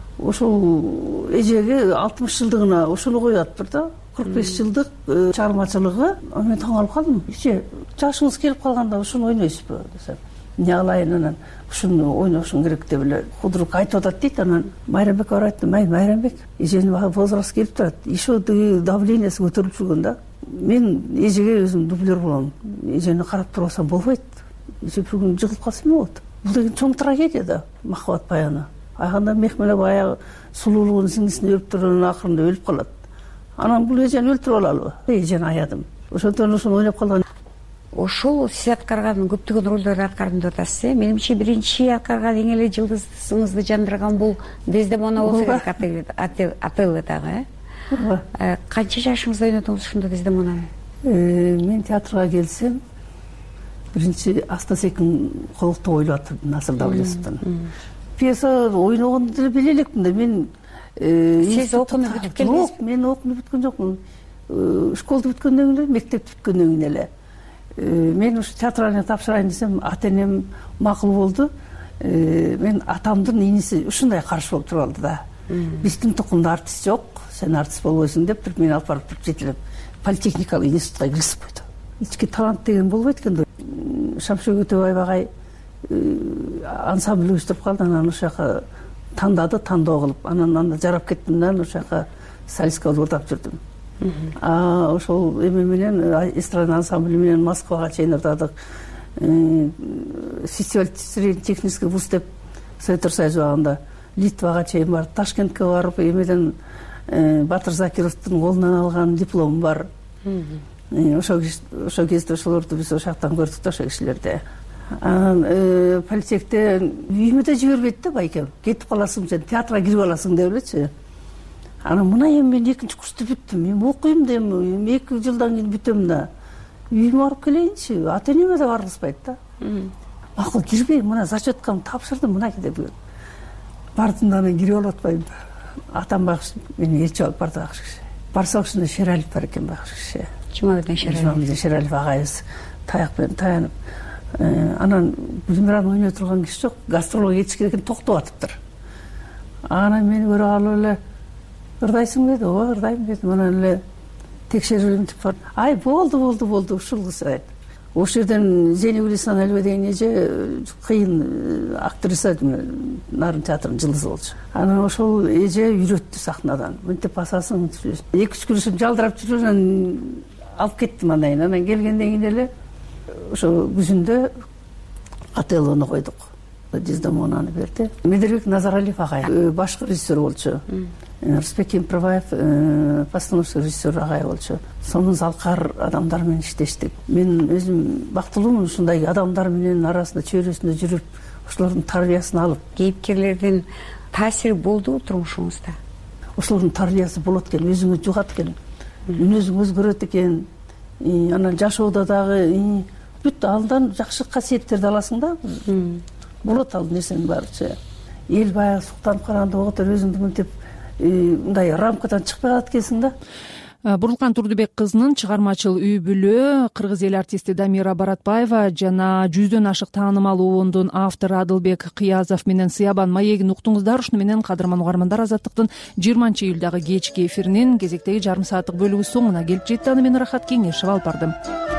[SPEAKER 23] ошол эжеге алтымыш жылдыгына ошону коюп атыптыр да. кырк беш жылдык чыгармачылыгы. Мен таң калып калдым. Эже, жашыңыз келип калганда ошону ойнойсузбу десем. Эмне кылайын, анан ушуну ойношуң керек деп эле худрук айтып атат дейт. Анан Майрамбек бар айтты, "Май Майрамбек, эженин возраст келип турат. Еще давлениеси көтөрүлүп жүргөн да. Мен эжеге өзүм дублер болом. Эжени карап туруп алсам болбойт. Эже бүгүн жыгылып калса эмне болот? Бул деген чоң трагедия да, Махаббат баяны. Айганда Мехмеле баягы сулуулугун сиңдисине өлүп турганын акырында өлүп калат. Анан бул эжени өлтүрүп алалыбы? Эжени аядым. Ошондон ошону ойноп калган.
[SPEAKER 7] Ошол сиз аткарган көптөгөн ролдорду аткардым деп атасыз, э? Менимче биринчи аткарган эң эле жылдызыңызды жандырган бул Дездемона болсо керек, Отелло дагы, э? Канча жашыңызда ойнодуңуз ушунда Дездемонаны?
[SPEAKER 23] Мен театрга келсем, биринчи Астасекин колукту ойлоп атты Насыр Давлесовдон. Пьеса ойногонду деле биле элекмин да. Мен
[SPEAKER 7] сиз окууну бүтүп келдиңизби?
[SPEAKER 23] Жок, мен окууну бүткөн жокмун. Школду бүткөндөн кийин эле, мектепти бүткөндөн кийин эле. Мен ушу театральный тапшырайын десем, ата-энем макул болду. Мен атамдын иниси ушундай каршы болуп туруп алды да. Биздин тукумда артист жок, сен артист болбойсуң деп туруп мени алып барып туруп жетелеп политехникалык институтка киргизип койду. Ички талант деген болбойт экен да. Шамшыр Өтөбаев агай ансамбль уюштуруп калды, анан ошол жака тандады, тандоо кылып. Анан анда жарап кеттим да, ошол жака солистка болуп ырдап жүрдүм. А ошол эме менен эстрада ансамбль менен Москвага чейин ырдадык. Фестиваль технический вуз деп Советтер Союзу убагында Литвага чейин барып, Ташкентке барып, эмеден Батыр Закировдун колунан алган дипломум бар. Ошол ошол кезде ошолорду биз ошол жактан көрдүк да, ошол кишилерди. Анан политехте үйүмө да жибербейт да байкем. Кетип каласың, сен театрга кирип аласың деп элечи. Анан мына эми мен экинчи курсту бүттүм. Мен окуйм да эми эки жылдан кийин бүтөм да. Үйүмө барып келейинчи. Ата-энеме да баргызбайт да. Макул кирбей, мына зачеткамды тапшырдым, мына деп. Бардым да мен кирип алып атпайм. Атам багыш мени ээрчип алып барды багыш киши. Барсак ушунда Шералиев бар экен багыш киши.
[SPEAKER 7] Жумабек Шералиев.
[SPEAKER 23] Жумабек Шералиев агайыбыз таяк менен таянып, анан Гүлмираны ойной турган киши жок, гастролго кетиш керек экен, токтоп атыптыр. Анан мени көрүп алып эле ырдайсыңбы деди. Ооба ырдайм дедим. Анан эле текшерүүлүм деп бардым. Ай болду болду болду ушул кыз дейт. Ошол жерден Зейнебул Исаналиева деген эже кыйын актриса, Нарын театрынын жылдызы болчу. Анан ошол эже үйрөттү сахнадан. Мынтип басасың, эки үч күн жалдырап жүрүп анан алып кеттим андан. Анан келгенден кийин эле ошо күзүндө Отеллону койдук. Дездемонаны берди. Медербек Назаралиев агай башкы режиссер болчу. Рысбек Кемпирбаев постановщик режиссер агай болчу. Сонун залкар адамдар менен иштештик. Мен өзүм бактылуумун ушундай адамдар менен арасында чөйрөсүндө жүрүп, ошолордун тарбиясын алып.
[SPEAKER 7] Кейипкерлердин таасири болдубу турмушуңузда?
[SPEAKER 23] Ошолордун тарбиясы болот экен, өзүңө жугат экен. Мүнөзүң өзгөрөт экен. Анан жашоодо дагы бүт алдан жакшы касиеттерди аласың да. Болот ал нерсенин баары. Эл баягы суктанып караганда оготор өзүңдү мынтип мындай рамкадан чыкпай калат экенсиң да.
[SPEAKER 2] Бурулкан Турдубек кызынын чыгармачыл үй бүлө кыргыз эл артисти Дамира Баратбаева жана жүздөн ашык таанымал обондун автору Адылбек Кыязов менен Сыябан маегин уктуңуздар. Ушуну менен кадырман угармандар, Азаттыктын жыйырманчы июлдагы кечки эфиринин кезектеги жарым сааттык бөлүгү соңуна келип жетти. Аны мен Рахат Кеңешева алып бардым.